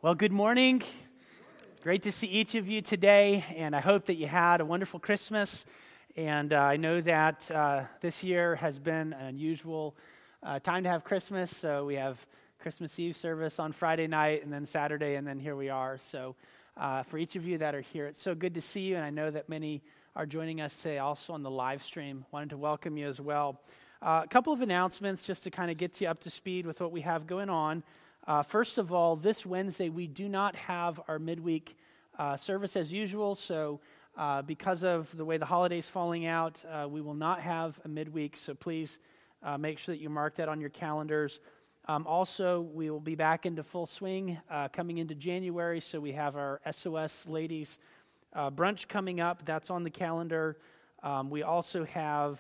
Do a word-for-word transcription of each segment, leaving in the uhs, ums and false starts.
Well, good morning. Great to see each of you today, and I hope that you had a wonderful Christmas. And uh, I know that uh, this year has been an unusual uh, time to have Christmas, so we have Christmas Eve service on Friday night, and then Saturday, and then here we are. So uh, for each of you that are here, it's so good to see you, and I know that many are joining us today also on the live stream. Wanted to welcome you as well. Uh, a couple of announcements just to kind of get you up to speed with what we have going on. Uh, first of all, this Wednesday, we do not have our midweek uh, service as usual, so uh, because of the way the holiday's falling out, uh, we will not have a midweek, so please uh, make sure that you mark that on your calendars. Um, also, we will be back into full swing uh, coming into January, so we have our S O S Ladies uh, brunch coming up. That's on the calendar. Um, we also have,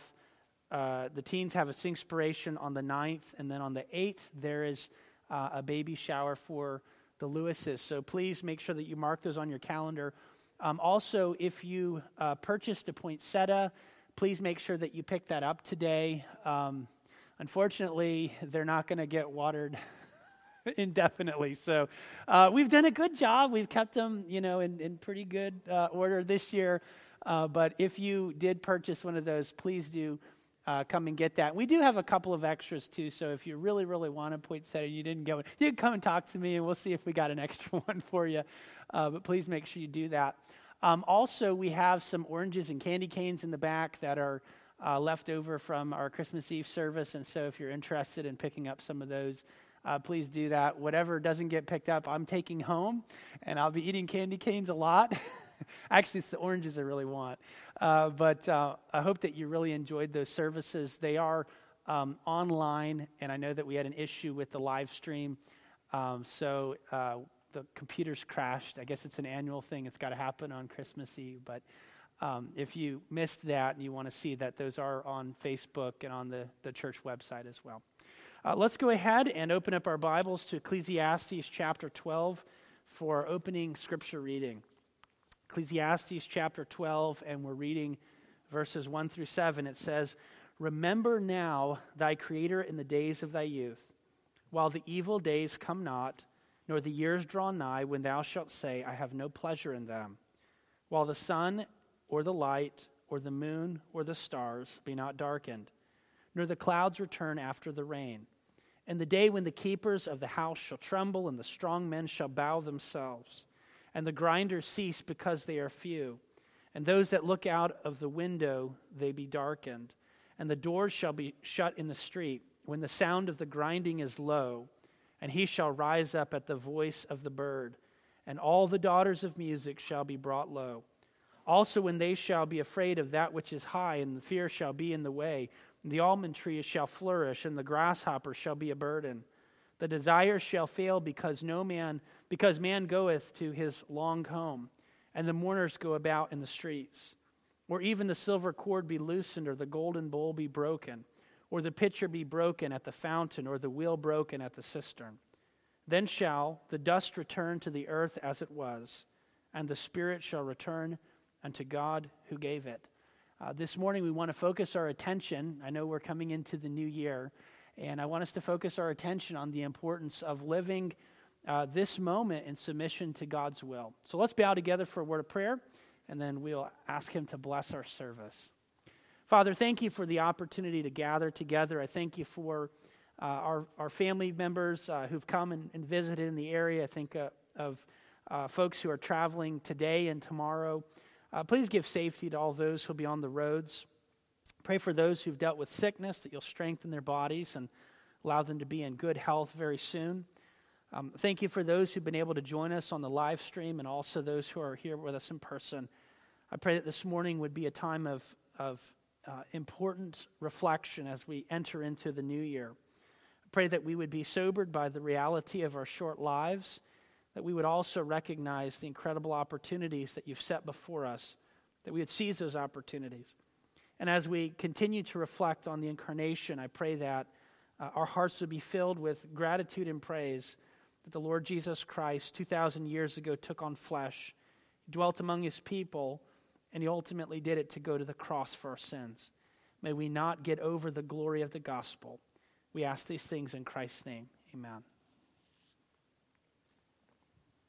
uh, the teens have a Singspiration on the ninth, and then on the eighth, there is Uh, a baby shower for the Lewises. So please make sure that you mark those on your calendar. Um, also, if you uh, purchased a poinsettia, please make sure that you pick that up today. Um, unfortunately, they're not going to get watered indefinitely. So uh, we've done a good job. We've kept them, you know, in, in pretty good uh, order this year. Uh, but if you did purchase one of those, please do Uh, come and get that. We do have a couple of extras too, so if you really, really want a poinsettia, you didn't get one, you can come and talk to me and we'll see if we got an extra one for you. Uh, but please make sure you do that. Um, also, we have some oranges and candy canes in the back that are uh, left over from our Christmas Eve service, and so if you're interested in picking up some of those, uh, please do that. Whatever doesn't get picked up, I'm taking home, and I'll be eating candy canes a lot. Actually, it's the oranges I really want. Uh, but uh, I hope that you really enjoyed those services. They are um, online, and I know that we had an issue with the live stream. Um, so uh, the computers crashed. I guess it's an annual thing. It's got to happen on Christmas Eve. But um, if you missed that and you want to see that, those are on Facebook and on the, the church website as well. Uh, let's go ahead and open up our Bibles to Ecclesiastes chapter twelve for our opening scripture reading. Ecclesiastes chapter twelve, and we're reading verses one through seven. It says, "Remember now thy Creator in the days of thy youth, while the evil days come not, nor the years draw nigh, when thou shalt say, I have no pleasure in them. While the sun or the light or the moon or the stars be not darkened, nor the clouds return after the rain. And the day when the keepers of the house shall tremble, and the strong men shall bow themselves, and the grinders cease because they are few. And those that look out of the window, they be darkened. And the doors shall be shut in the street, when the sound of the grinding is low. And he shall rise up at the voice of the bird. And all the daughters of music shall be brought low. Also when they shall be afraid of that which is high, and the fear shall be in the way. And the almond tree shall flourish, and the grasshopper shall be a burden. The desire shall fail because no man, because man goeth to his long home, and the mourners go about in the streets. Or even the silver cord be loosened, or the golden bowl be broken, or the pitcher be broken at the fountain, or the wheel broken at the cistern. Then shall the dust return to the earth as it was, and the spirit shall return unto God who gave it." Uh, this morning we want to focus our attention. I know we're coming into the new year, and I want us to focus our attention on the importance of living uh, this moment in submission to God's will. So let's bow together for a word of prayer, and then we'll ask Him to bless our service. Father, thank you for the opportunity to gather together. I thank you for uh, our, our family members uh, who've come and, and visited in the area. I think uh, of uh, folks who are traveling today and tomorrow. Uh, please give safety to all those who'll be on the roads. Pray for those who've dealt with sickness, that you'll strengthen their bodies and allow them to be in good health very soon. Um, thank you for those who've been able to join us on the live stream, and also those who are here with us in person. I pray that this morning would be a time of, of uh, important reflection as we enter into the new year. I pray that we would be sobered by the reality of our short lives, that we would also recognize the incredible opportunities that you've set before us, that we would seize those opportunities. And as we continue to reflect on the incarnation, I pray that uh, our hearts would be filled with gratitude and praise that the Lord Jesus Christ, two thousand years ago, took on flesh, dwelt among His people, and He ultimately did it to go to the cross for our sins. May we not get over the glory of the gospel. We ask these things in Christ's name. Amen.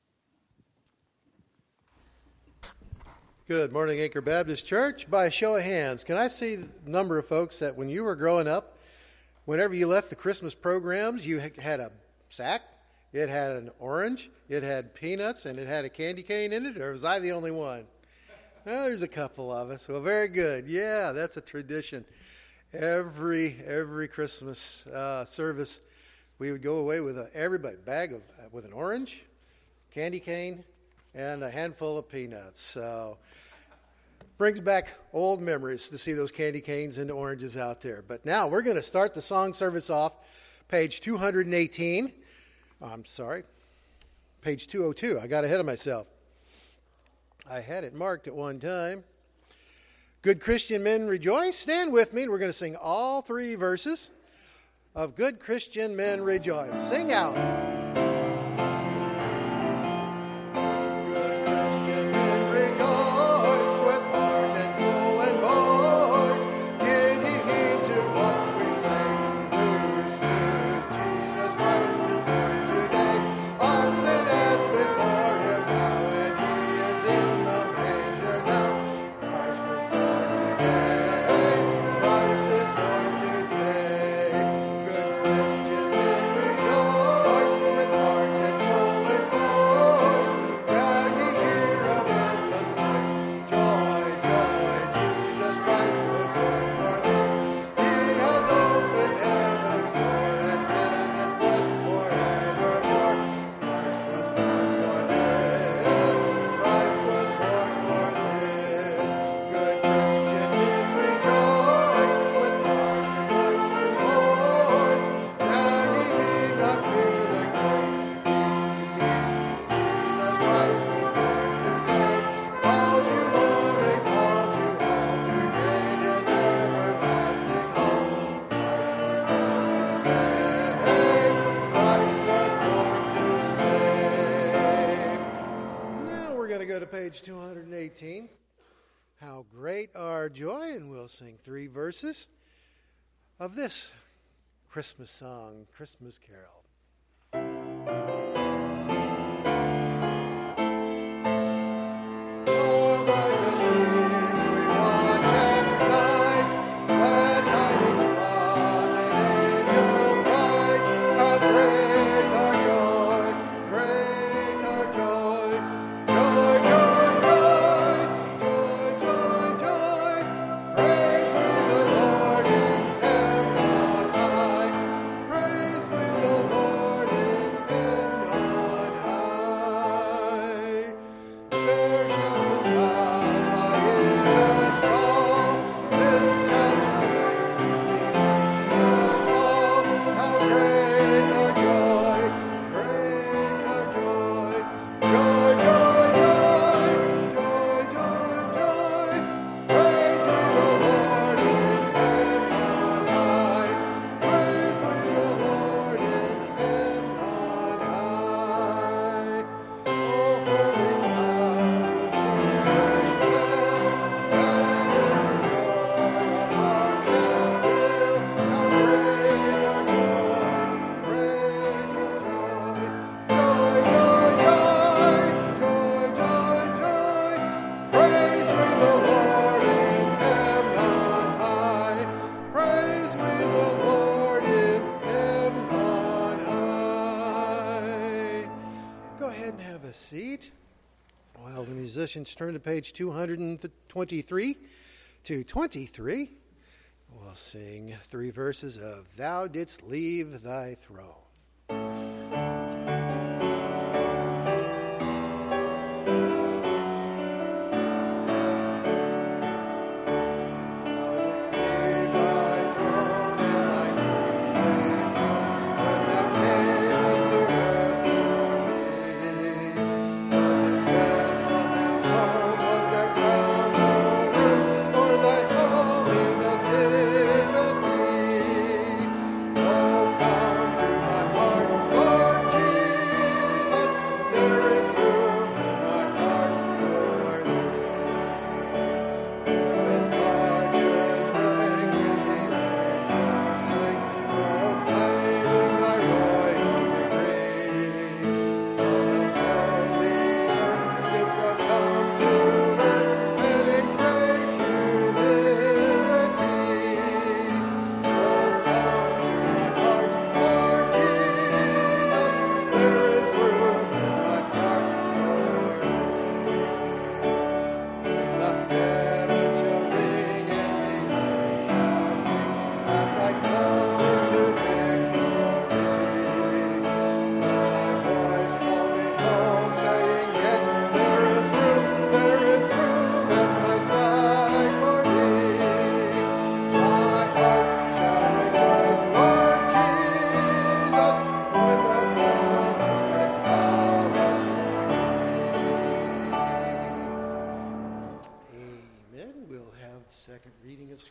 Good morning, Anchor Baptist Church. By a show of hands, can I see the number of folks that when you were growing up, whenever you left the Christmas programs, you had a sack, it had an orange, it had peanuts, and it had a candy cane in it, or was I the only one? Well, there's a couple of us. Well, very good. Yeah, that's a tradition. Every every Christmas uh, service, we would go away with a, everybody bag of uh, with an orange, candy cane, and a handful of peanuts. So brings back old memories to see those candy canes and oranges out there. But now we're going to start the song service off, page two hundred eighteen. I'm sorry, page two oh two. I got ahead of myself. I had it marked at one time. Good Christian Men Rejoice. Stand with me, and we're going to sing all three verses of Good Christian Men Rejoice. Sing out. Page two hundred eighteen, How Great Our Joy, and we'll sing three verses of this Christmas song, Christmas Carol. Musicians, turn to page two hundred twenty-three to twenty-three. We'll sing three verses of Thou Didst Leave Thy Throne. Come to my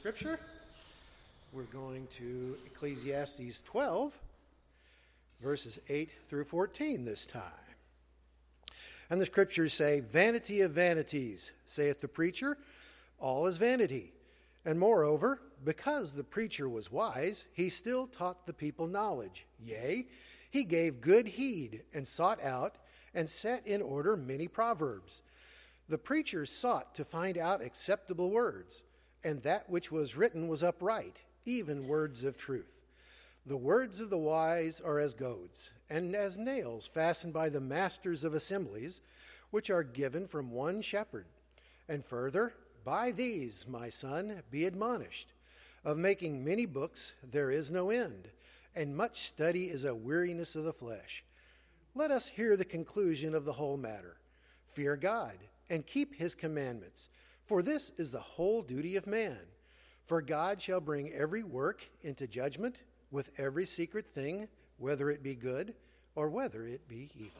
Scripture. We're going to Ecclesiastes twelve, verses eight through fourteen this time. And the Scriptures say, "Vanity of vanities, saith the preacher, all is vanity. And moreover, because the preacher was wise, he still taught the people knowledge. Yea, he gave good heed, and sought out, and set in order many proverbs. The preacher sought to find out acceptable words, and that which was written was upright, even words of truth. The words of the wise are as goads, and as nails fastened by the masters of assemblies, which are given from one shepherd. And further, by these, my son, be admonished. Of making many books there is no end, and much study is a weariness of the flesh. Let us hear the conclusion of the whole matter. Fear God, and keep his commandments, for this is the whole duty of man. For God shall bring every work into judgment with every secret thing, whether it be good or whether it be evil."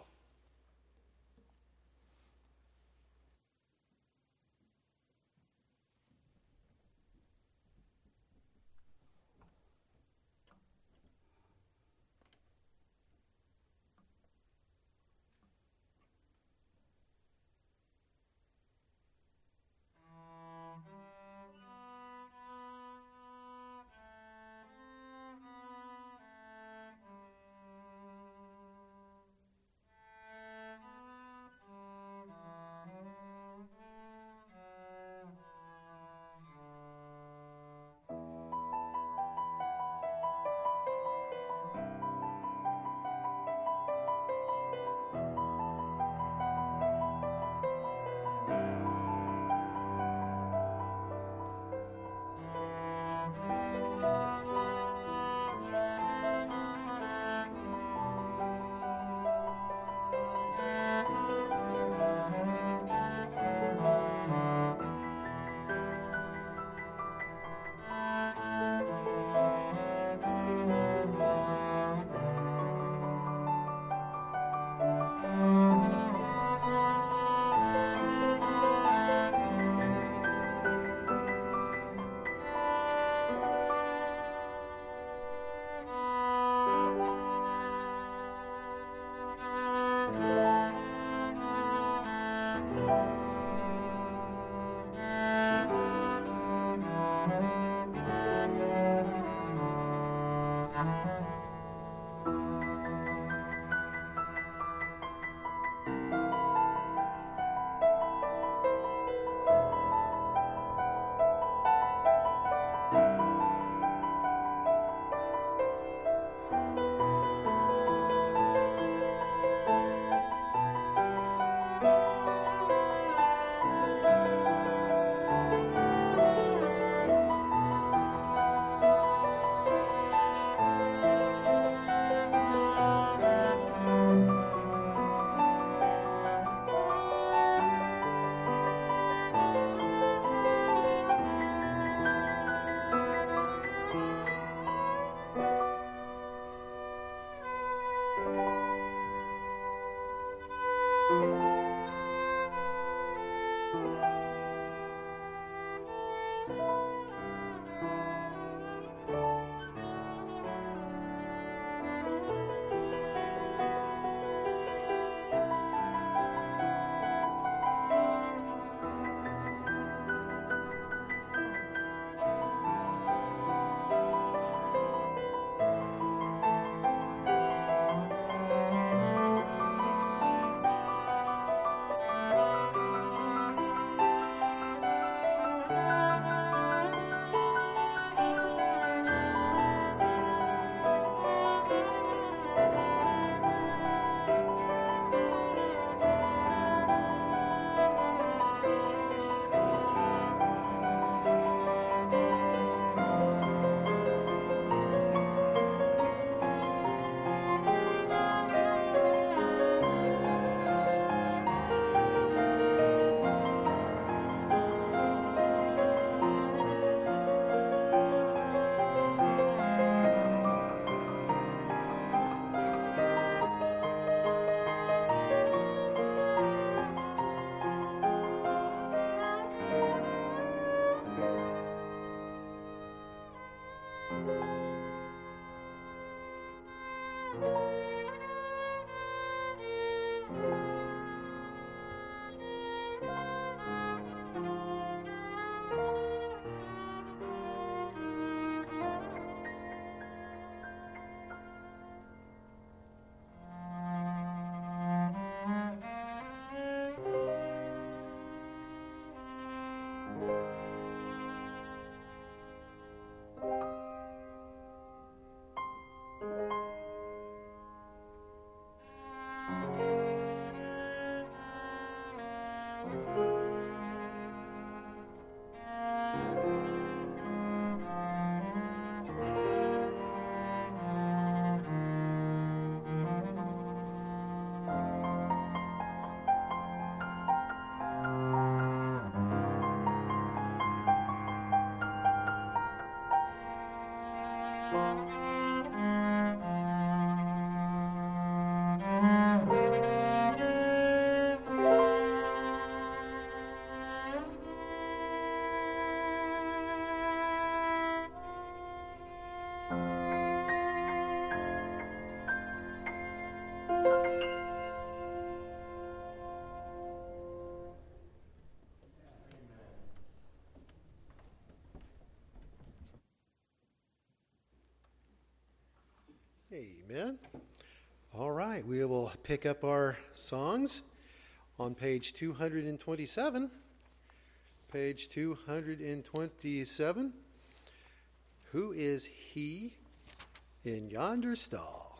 will pick up our songs on page two hundred twenty-seven. Page two hundred twenty-seven. Who is he in yonder stall?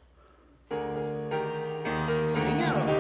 Sing out.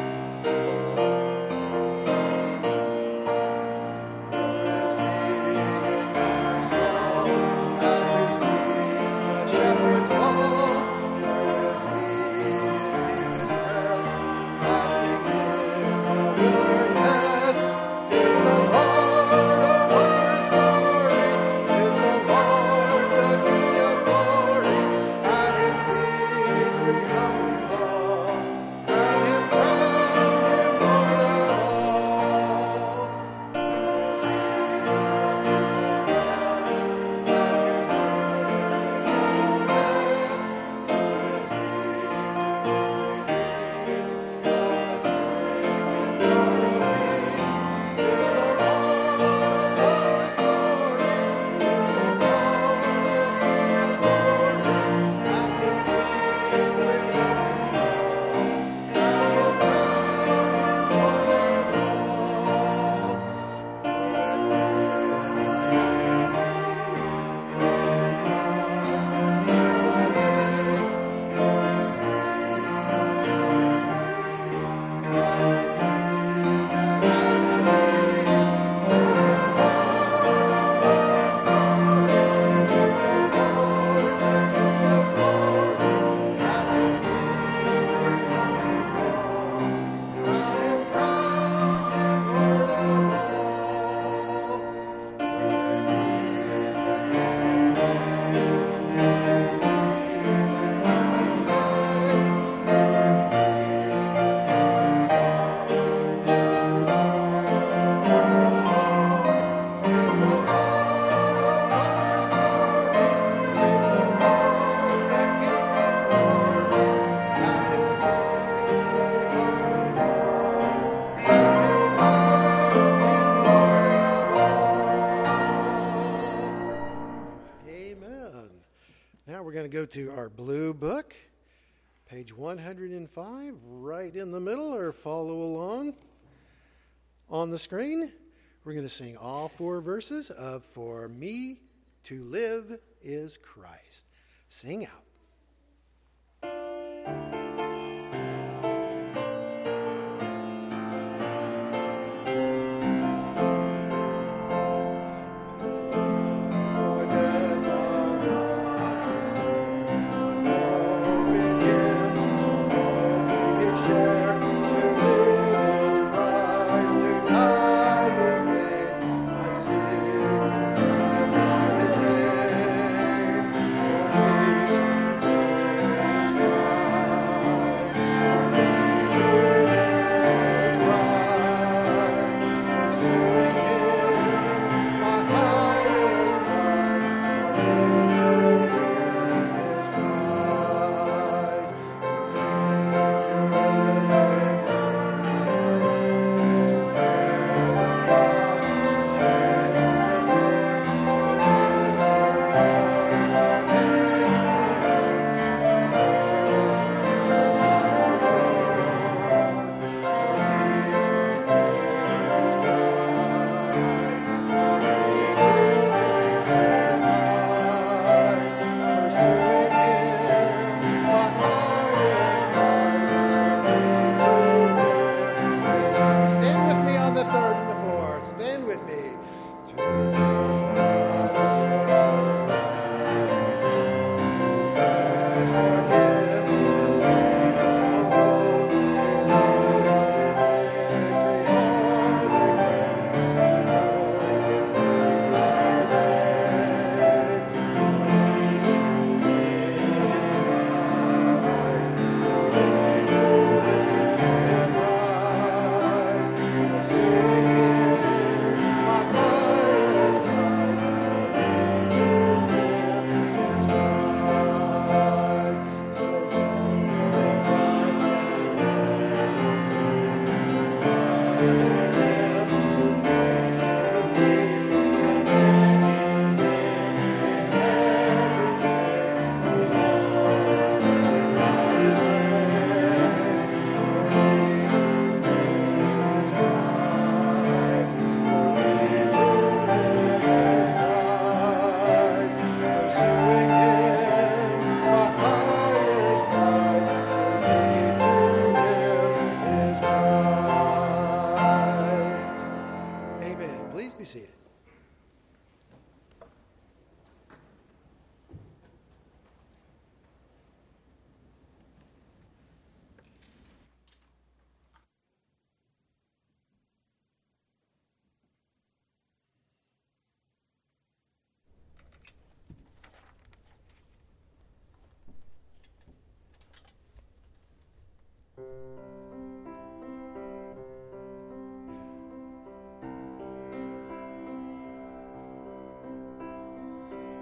Go to our blue book, page one hundred five, right in the middle, or follow along on the screen. We're going to sing all four verses of For Me to Live is Christ. Sing out.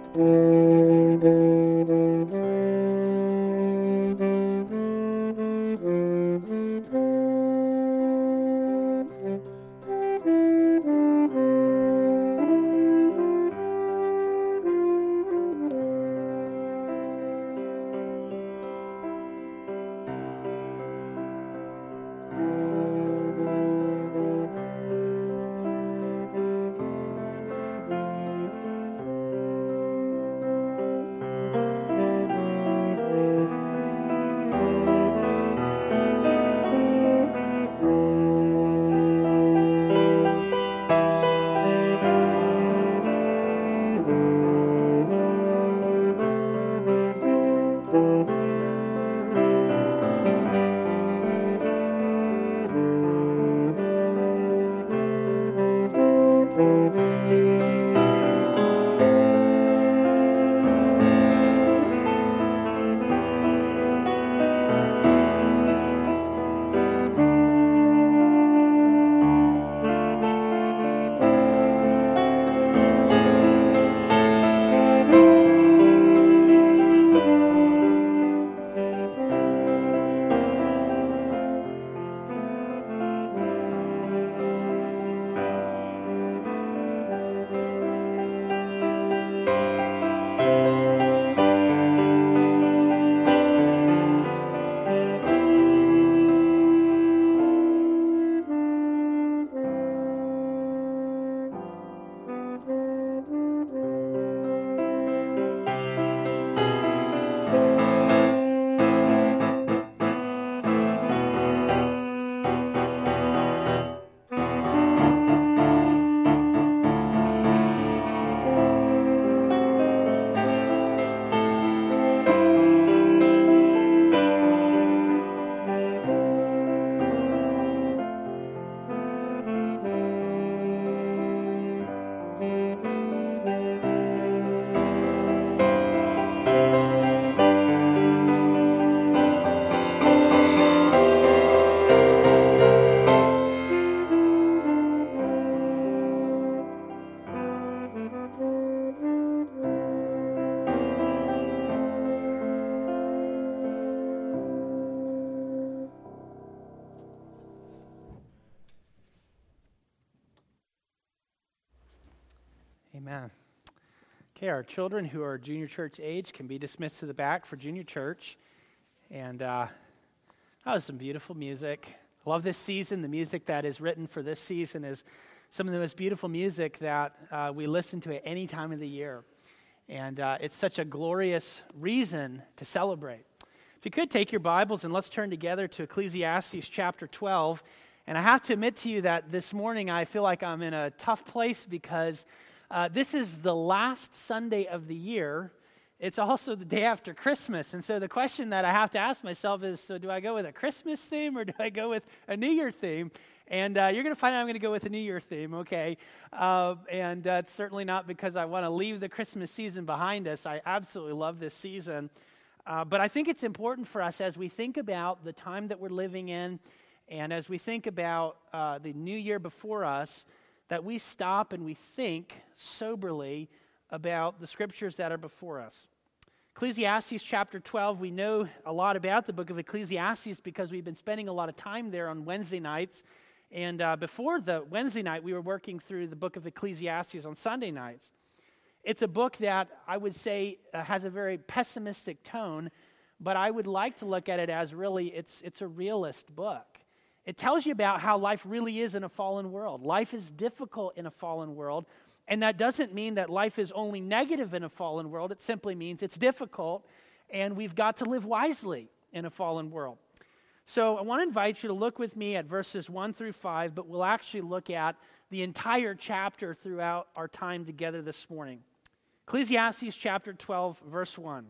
Amen. Okay, our children who are junior church age can be dismissed to the back for junior church. And uh, that was some beautiful music. I love this season. The music that is written for this season is some of the most beautiful music that uh, we listen to at any time of the year. And uh, it's such a glorious reason to celebrate. If you could take your Bibles and let's turn together to Ecclesiastes chapter twelve. And I have to admit to you that this morning I feel like I'm in a tough place because uh, this is the last Sunday of the year. It's also the day after Christmas. And so the question that I have to ask myself is, so do I go with a Christmas theme or do I go with a New Year theme? And uh, you're going to find out I'm going to go with a New Year theme, okay? Uh, and uh, it's certainly not because I want to leave the Christmas season behind us. I absolutely love this season. Uh, but I think it's important for us as we think about the time that we're living in and as we think about uh, the new year before us, that we stop and we think soberly about the scriptures that are before us. Ecclesiastes chapter twelve, we know a lot about the book of Ecclesiastes because we've been spending a lot of time there on Wednesday nights. And uh, before the Wednesday night, we were working through the book of Ecclesiastes on Sunday nights. It's a book that I would say uh, has a very pessimistic tone, but I would like to look at it as really it's it's a realist book. It tells you about how life really is in a fallen world. Life is difficult in a fallen world, and that doesn't mean that life is only negative in a fallen world. It simply means it's difficult, and we've got to live wisely in a fallen world. So I want to invite you to look with me at verses one through five, but we'll actually look at the entire chapter throughout our time together this morning. Ecclesiastes chapter twelve, verse one.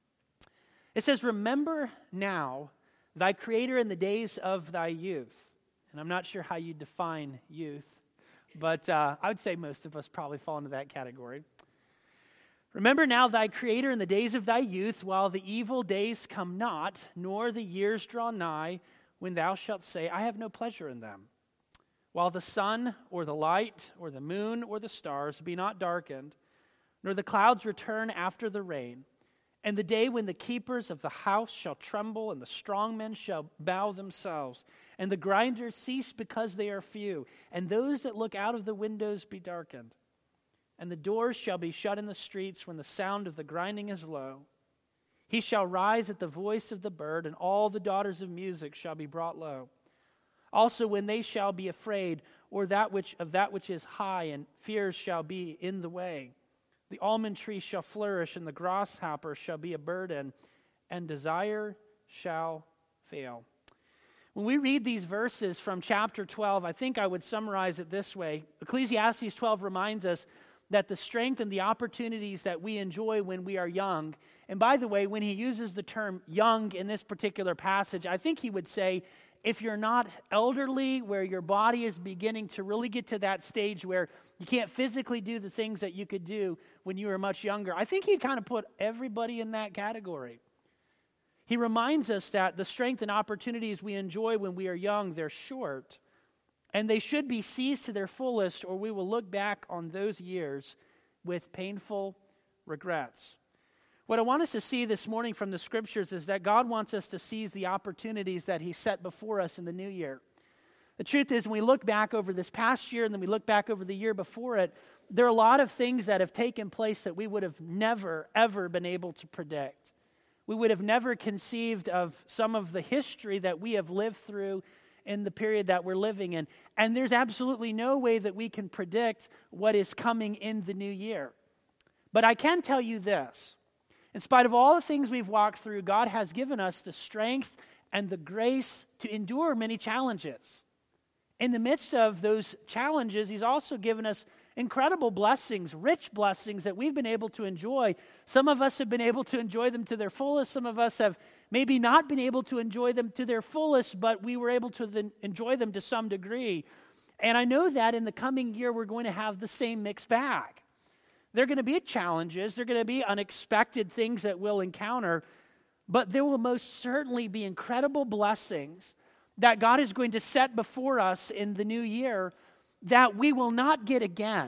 It says, "Remember now thy Creator in the days of thy youth." And I'm not sure how you define youth, but uh, I would say most of us probably fall into that category. "Remember now thy Creator in the days of thy youth, while the evil days come not, nor the years draw nigh, when thou shalt say, I have no pleasure in them. While the sun, or the light, or the moon, or the stars be not darkened, nor the clouds return after the rain. And the day when the keepers of the house shall tremble, and the strong men shall bow themselves, and the grinders cease because they are few, and those that look out of the windows be darkened. And the doors shall be shut in the streets when the sound of the grinding is low. He shall rise at the voice of the bird, and all the daughters of music shall be brought low. Also when they shall be afraid, or that which of that which is high, and fears shall be in the way. The almond tree shall flourish, and the grasshopper shall be a burden, and desire shall fail. When we read these verses from chapter twelve, I think I would summarize it this way. Ecclesiastes twelve reminds us that the strength and the opportunities that we enjoy when we are young, and by the way, when he uses the term young in this particular passage, I think he would say, if you're not elderly, where your body is beginning to really get to that stage where you can't physically do the things that you could do when you were much younger, I think he'd kind of put everybody in that category. He reminds us that the strength and opportunities we enjoy when we are young, they're short, and they should be seized to their fullest, or we will look back on those years with painful regrets. What I want us to see this morning from the scriptures is that God wants us to seize the opportunities that he set before us in the new year. The truth is, when we look back over this past year and then we look back over the year before it, there are a lot of things that have taken place that we would have never, ever been able to predict. We would have never conceived of some of the history that we have lived through in the period that we're living in. And there's absolutely no way that we can predict what is coming in the new year. But I can tell you this. In spite of all the things we've walked through, God has given us the strength and the grace to endure many challenges. In the midst of those challenges, he's also given us incredible blessings, rich blessings that we've been able to enjoy. Some of us have been able to enjoy them to their fullest. Some of us have maybe not been able to enjoy them to their fullest, but we were able to then enjoy them to some degree. And I know that in the coming year, we're going to have the same mixed bag. There are going to be challenges. There are going to be unexpected things that we'll encounter, but there will most certainly be incredible blessings that God is going to set before us in the new year that we will not get again.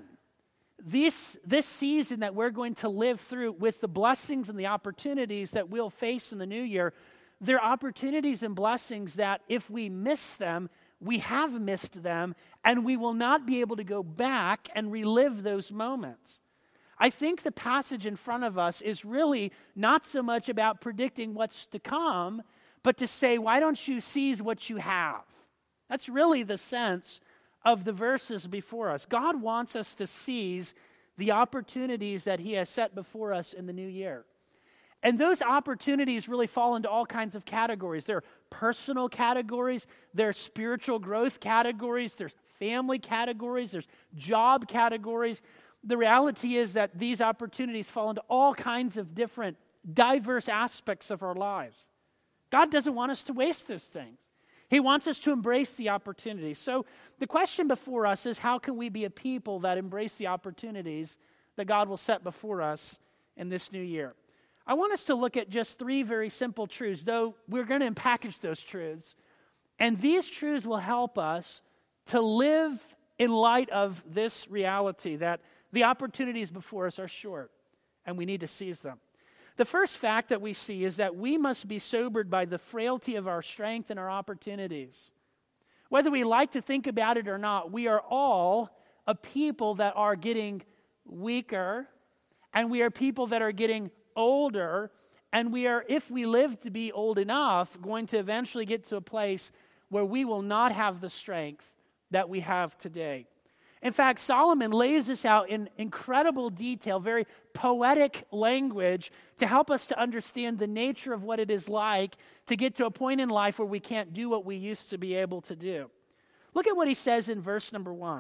This, this season that we're going to live through with the blessings and the opportunities that we'll face in the new year, there are opportunities and blessings that if we miss them, we have missed them, and we will not be able to go back and relive those moments. I think the passage in front of us is really not so much about predicting what's to come, but to say, why don't you seize what you have? That's really the sense of the verses before us. God wants us to seize the opportunities that he has set before us in the new year. And those opportunities really fall into all kinds of categories. There are personal categories, there are spiritual growth categories, there's family categories, there's job categories. The reality is that these opportunities fall into all kinds of different, diverse aspects of our lives. God doesn't want us to waste those things. He wants us to embrace the opportunities. So the question before us is, how can we be a people that embrace the opportunities that God will set before us in this new year? I want us to look at just three very simple truths, though we're going to package those truths. And these truths will help us to live in light of this reality that the opportunities before us are short, and we need to seize them. The first fact that we see is that we must be sobered by the frailty of our strength and our opportunities. Whether we like to think about it or not, we are all a people that are getting weaker, and we are people that are getting older, and we are, if we live to be old enough, going to eventually get to a place where we will not have the strength that we have today. In fact, Solomon lays this out in incredible detail, very poetic language, to help us to understand the nature of what it is like to get to a point in life where we can't do what we used to be able to do. Look at what he says in verse number one.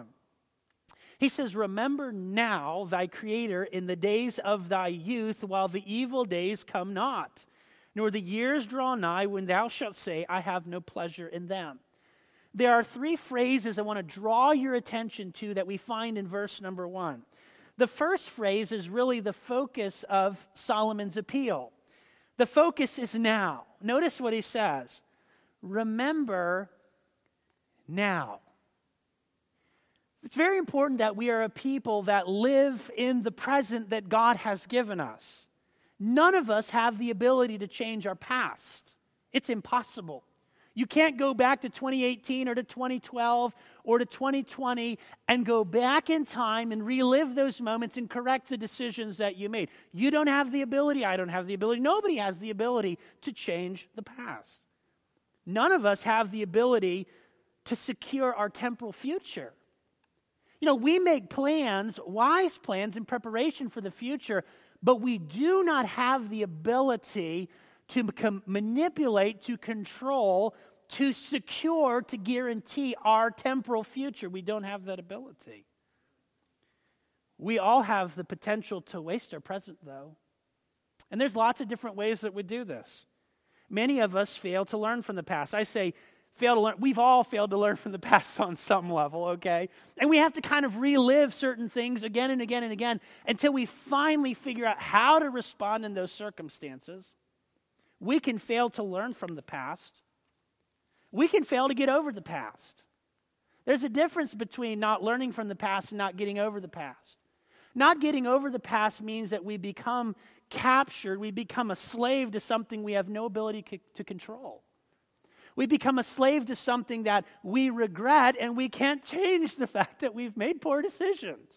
He says, "Remember now thy Creator in the days of thy youth, while the evil days come not, nor the years draw nigh, when thou shalt say, I have no pleasure in them." There are three phrases I want to draw your attention to that we find in verse number one. The first phrase is really the focus of Solomon's appeal. The focus is now. Notice what he says. Remember now. It's very important that we are a people that live in the present that God has given us. None of us have the ability to change our past. It's impossible. You can't go back to twenty eighteen or to twenty twelve or to twenty twenty and go back in time and relive those moments and correct the decisions that you made. You don't have the ability. I don't have the ability. Nobody has the ability to change the past. None of us have the ability to secure our temporal future. You know, we make plans, wise plans in preparation for the future, but we do not have the ability to com- manipulate, to control, to secure, to guarantee our temporal future. We don't have that ability. We all have the potential to waste our present, though. And there's lots of different ways that we do this. Many of us fail to learn from the past. I say fail to learn. We've all failed to learn from the past on some level, okay? And we have to kind of relive certain things again and again and again until we finally figure out how to respond in those circumstances. We can fail to learn from the past. We can fail to get over the past. There's a difference between not learning from the past and not getting over the past. Not getting over the past means that we become captured, we become a slave to something we have no ability c- to control. We become a slave to something that we regret, and we can't change the fact that we've made poor decisions.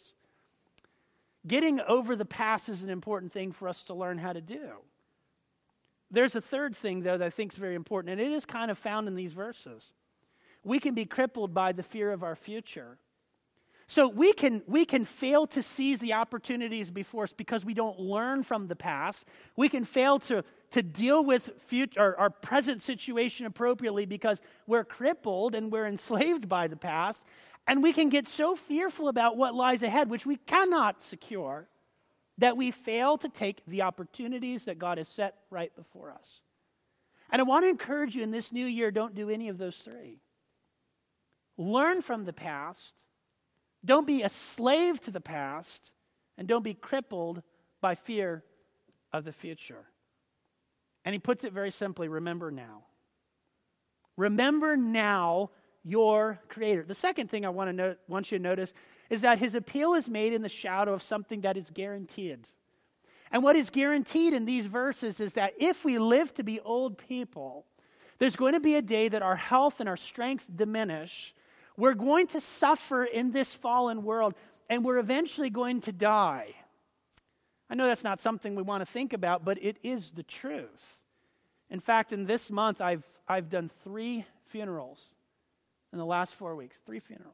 Getting over the past is an important thing for us to learn how to do. There's a third thing, though, that I think is very important, and it is kind of found in these verses. We can be crippled by the fear of our future. So we can we can fail to seize the opportunities before us because we don't learn from the past. We can fail to, to deal with future, our, our present situation appropriately because we're crippled and we're enslaved by the past. And we can get so fearful about what lies ahead, which we cannot secure, that we fail to take the opportunities that God has set right before us. And I want to encourage you in this new year, don't do any of those three. Learn from the past. Don't be a slave to the past, and don't be crippled by fear of the future. And he puts it very simply, remember now. Remember now your Creator. The second thing I want to note, want you to notice is that his appeal is made in the shadow of something that is guaranteed. And what is guaranteed in these verses is that if we live to be old people, there's going to be a day that our health and our strength diminish. We're going to suffer in this fallen world, and we're eventually going to die. I know that's not something we want to think about, but it is the truth. In fact, in this month, I've I've done three funerals in the last four weeks. Three funerals.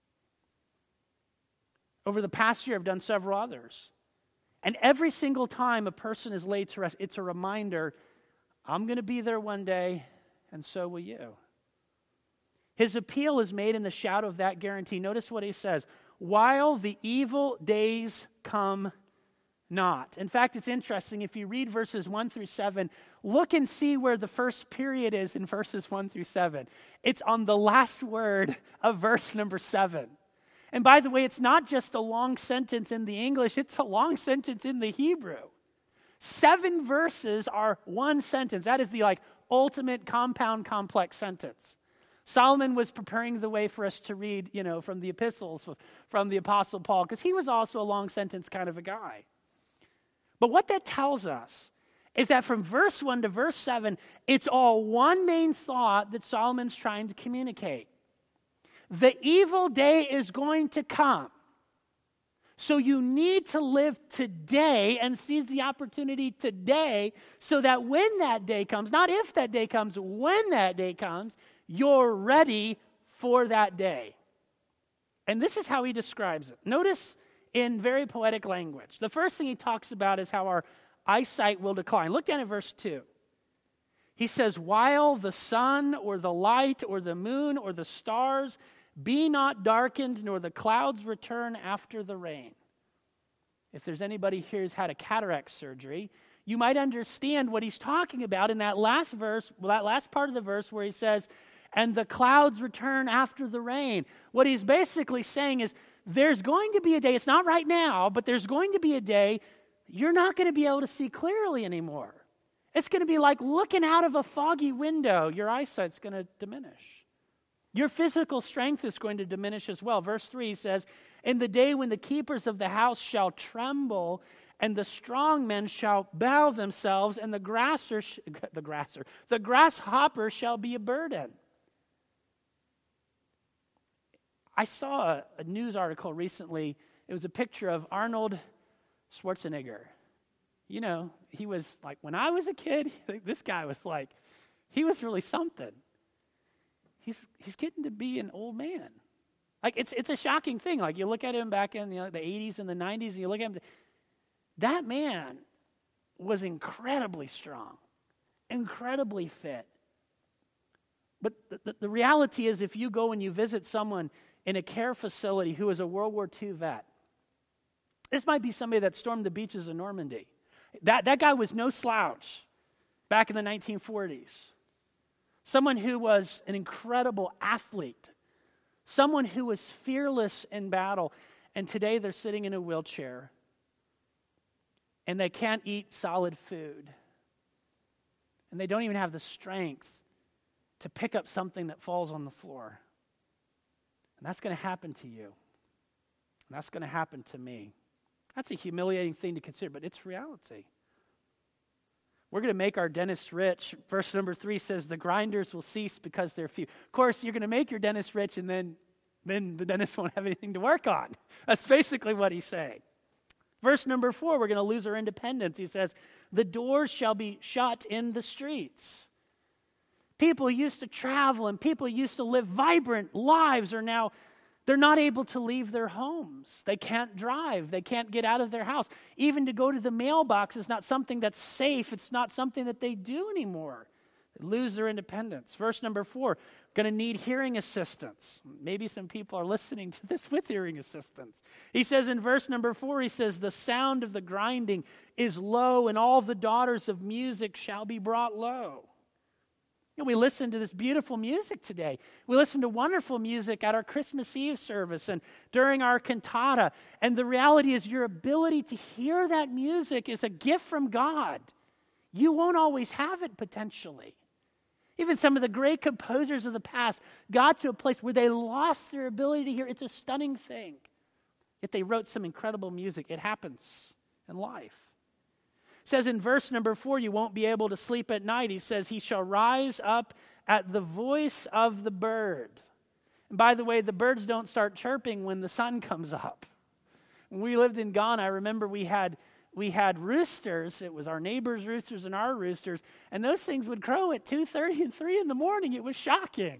Over the past year, I've done several others. And every single time a person is laid to rest, it's a reminder, I'm going to be there one day, and so will you. His appeal is made in the shadow of that guarantee. Notice what he says, while the evil days come not. In fact, it's interesting, if you read verses one through seven, look and see where the first period is in verses one through seven. It's on the last word of verse number seven. And by the way, it's not just a long sentence in the English, it's a long sentence in the Hebrew. Seven verses are one sentence. That is the like ultimate compound complex sentence. Solomon was preparing the way for us to read, you know, from the epistles, from the Apostle Paul, because he was also a long sentence kind of a guy. But what that tells us is that from verse one to verse seven, it's all one main thought that Solomon's trying to communicate. The evil day is going to come. So you need to live today and seize the opportunity today so that when that day comes, not if that day comes, when that day comes, you're ready for that day. And this is how he describes it. Notice in very poetic language. The first thing he talks about is how our eyesight will decline. Look down at verse two. He says, while the sun or the light or the moon or the stars be not darkened, nor the clouds return after the rain. If there's anybody here who's had a cataract surgery, you might understand what he's talking about in that last verse, well, that last part of the verse where he says, and the clouds return after the rain. What he's basically saying is, there's going to be a day, it's not right now, but there's going to be a day you're not going to be able to see clearly anymore. It's going to be like looking out of a foggy window. Your eyesight's going to diminish. Your physical strength is going to diminish as well. Verse three says, in the day when the keepers of the house shall tremble, and the strong men shall bow themselves, and the grasser, sh- the grasser, the grasshopper shall be a burden. I saw a, a news article recently. It was a picture of Arnold Schwarzenegger. You know, he was like, when I was a kid, this guy was like, he was really something. He's he's getting to be an old man. Like, it's it's a shocking thing. Like, you look at him back in the, the eighties and the nineties, and you look at him, that man was incredibly strong, incredibly fit. But the, the, the reality is, if you go and you visit someone in a care facility who is a World War Two vet, this might be somebody that stormed the beaches of Normandy. That, that guy was no slouch back in the nineteen forties. Someone who was an incredible athlete. Someone who was fearless in battle. And today they're sitting in a wheelchair. And they can't eat solid food. And they don't even have the strength to pick up something that falls on the floor. And that's going to happen to you. And that's going to happen to me. That's a humiliating thing to consider, but it's reality. We're going to make our dentist rich. Verse number three says, the grinders will cease because they're few. Of course, you're going to make your dentist rich, and then, then the dentist won't have anything to work on. That's basically what he's saying. Verse number four, we're going to lose our independence. He says, the doors shall be shut in the streets. People used to travel and people used to live vibrant lives are now, they're not able to leave their homes. They can't drive. They can't get out of their house. Even to go to the mailbox is not something that's safe. It's not something that they do anymore. They lose their independence. Verse number four, going to need hearing assistance. Maybe some people are listening to this with hearing assistance. He says in verse number four, he says, the sound of the grinding is low, and all the daughters of music shall be brought low. You know, we listen to this beautiful music today. We listen to wonderful music at our Christmas Eve service and during our cantata. And the reality is your ability to hear that music is a gift from God. You won't always have it potentially. Even some of the great composers of the past got to a place where they lost their ability to hear. It's a stunning thing. Yet they wrote some incredible music. It happens in life. It says in verse number four, you won't be able to sleep at night. He says, he shall rise up at the voice of the bird. And by the way, the birds don't start chirping when the sun comes up. When we lived in Ghana, I remember we had we had roosters. It was our neighbors' roosters and our roosters. And those things would crow at two thirty and three in the morning. It was shocking.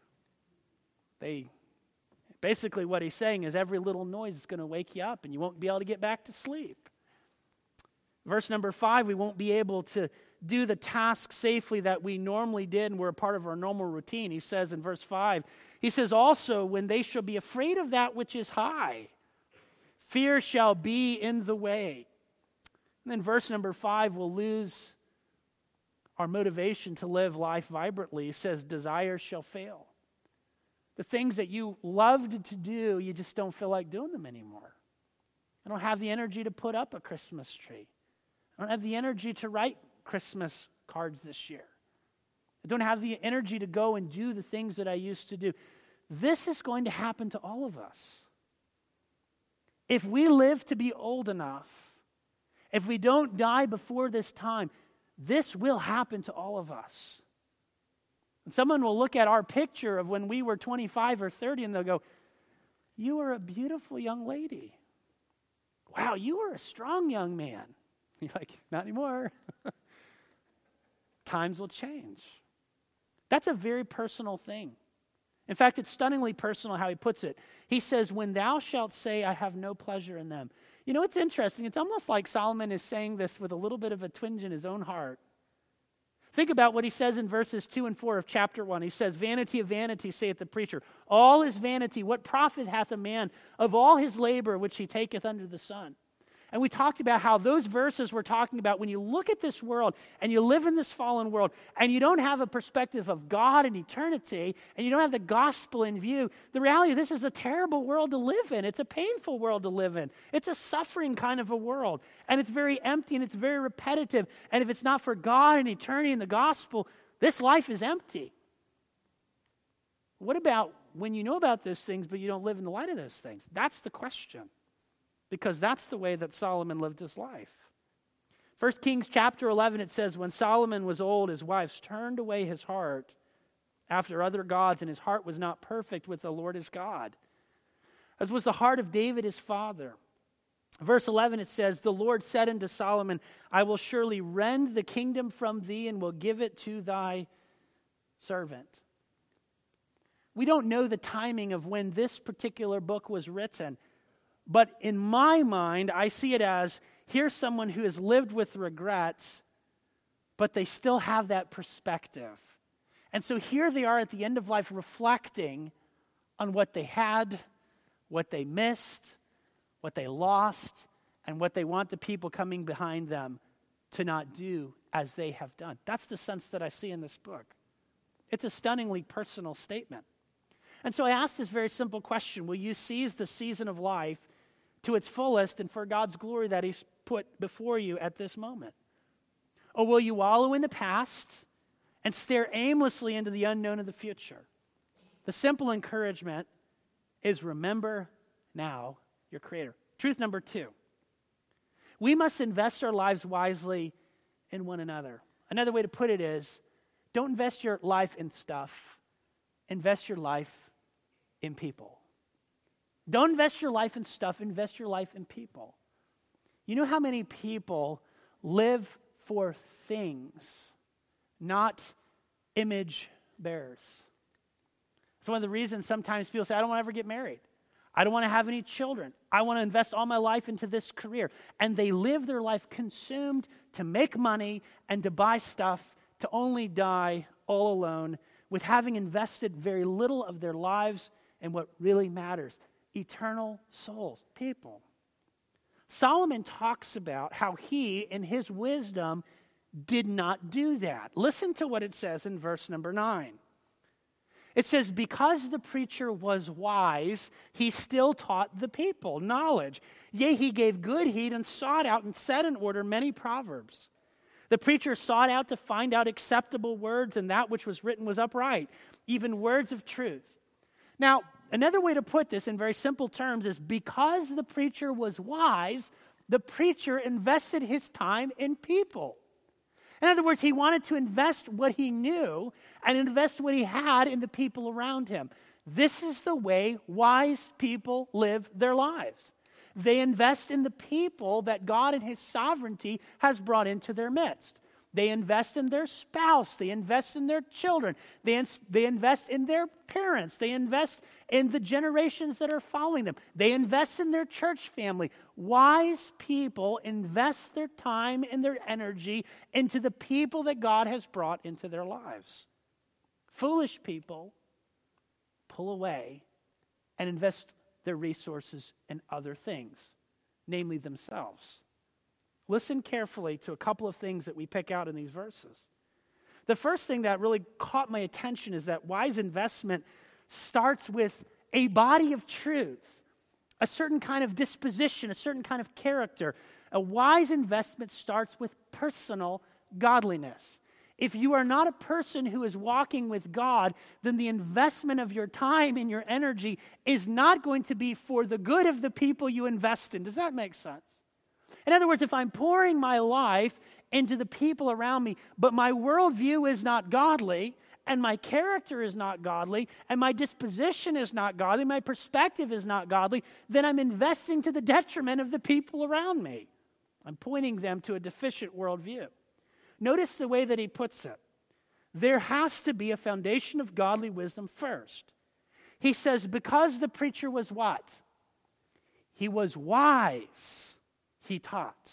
They basically what he's saying is every little noise is going to wake you up and you won't be able to get back to sleep. Verse number five, we won't be able to do the task safely that we normally did and were a part of our normal routine. He says in verse five, he says, also, when they shall be afraid of that which is high, fear shall be in the way. And then verse number five, we'll lose our motivation to live life vibrantly. He says, desire shall fail. The things that you loved to do, you just don't feel like doing them anymore. I don't have the energy to put up a Christmas tree. I don't have the energy to write Christmas cards this year. I don't have the energy to go and do the things that I used to do. This is going to happen to all of us. If we live to be old enough, if we don't die before this time, this will happen to all of us. And someone will look at our picture of when we were twenty-five or thirty and they'll go, you are a beautiful young lady. Wow, you are a strong young man. You're like, not anymore. Times will change. That's a very personal thing. In fact, it's stunningly personal how he puts it. He says, when thou shalt say, I have no pleasure in them. You know, it's interesting. It's almost like Solomon is saying this with a little bit of a twinge in his own heart. Think about what he says in verses two and four of chapter one. He says, vanity of vanity, saith the preacher. All is vanity. What profit hath a man of all his labor which he taketh under the sun? And we talked about how those verses were talking about when you look at this world and you live in this fallen world and you don't have a perspective of God and eternity and you don't have the gospel in view, the reality, this is a terrible world to live in. It's a painful world to live in. It's a suffering kind of a world. And it's very empty and it's very repetitive. And if it's not for God and eternity and the gospel, this life is empty. What about when you know about those things, but you don't live in the light of those things? That's the question, because that's the way that Solomon lived his life. First Kings chapter eleven, it says, when Solomon was old, his wives turned away his heart after other gods, and his heart was not perfect with the Lord his God, as was the heart of David his father. Verse eleven, it says, the Lord said unto Solomon, I will surely rend the kingdom from thee and will give it to thy servant. We don't know the timing of when this particular book was written, but in my mind, I see it as, here's someone who has lived with regrets, but they still have that perspective. And so here they are at the end of life reflecting on what they had, what they missed, what they lost, and what they want the people coming behind them to not do as they have done. That's the sense that I see in this book. It's a stunningly personal statement. And so I ask this very simple question. Will you seize the season of life to its fullest and for God's glory that he's put before you at this moment? Or will you wallow in the past and stare aimlessly into the unknown of the future? The simple encouragement is remember now your Creator. Truth number two, we must invest our lives wisely in one another. Another way to put it is, don't invest your life in stuff, invest your life in people. Don't invest your life in stuff, invest your life in people. You know how many people live for things, not image bearers? It's one of the reasons sometimes people say, I don't want to ever get married. I don't want to have any children. I want to invest all my life into this career. And they live their life consumed to make money and to buy stuff to only die all alone with having invested very little of their lives in what really matters, eternal souls, people. Solomon talks about how he, in his wisdom, did not do that. Listen to what it says in verse number nine. It says, because the preacher was wise, he still taught the people knowledge. Yea, he gave good heed and sought out and set in order many proverbs. The preacher sought out to find out acceptable words, and that which was written was upright, even words of truth. Now, another way to put this in very simple terms is because the preacher was wise, the preacher invested his time in people. In other words, he wanted to invest what he knew and invest what he had in the people around him. This is the way wise people live their lives. They invest in the people that God in his sovereignty has brought into their midst. They invest in their spouse. They invest in their children. They, ins- they invest in their parents. They invest in the generations that are following them. They invest in their church family. Wise people invest their time and their energy into the people that God has brought into their lives. Foolish people pull away and invest their resources in other things, namely themselves. Listen carefully to a couple of things that we pick out in these verses. The first thing that really caught my attention is that wise investment starts with a body of truth, a certain kind of disposition, a certain kind of character. A wise investment starts with personal godliness. If you are not a person who is walking with God, then the investment of your time and your energy is not going to be for the good of the people you invest in. Does that make sense? In other words, if I'm pouring my life into the people around me, but my worldview is not godly, and my character is not godly, and my disposition is not godly, my perspective is not godly, then I'm investing to the detriment of the people around me. I'm pointing them to a deficient worldview. Notice the way that he puts it. There has to be a foundation of godly wisdom first. He says, because the preacher was what? He was wise. He taught.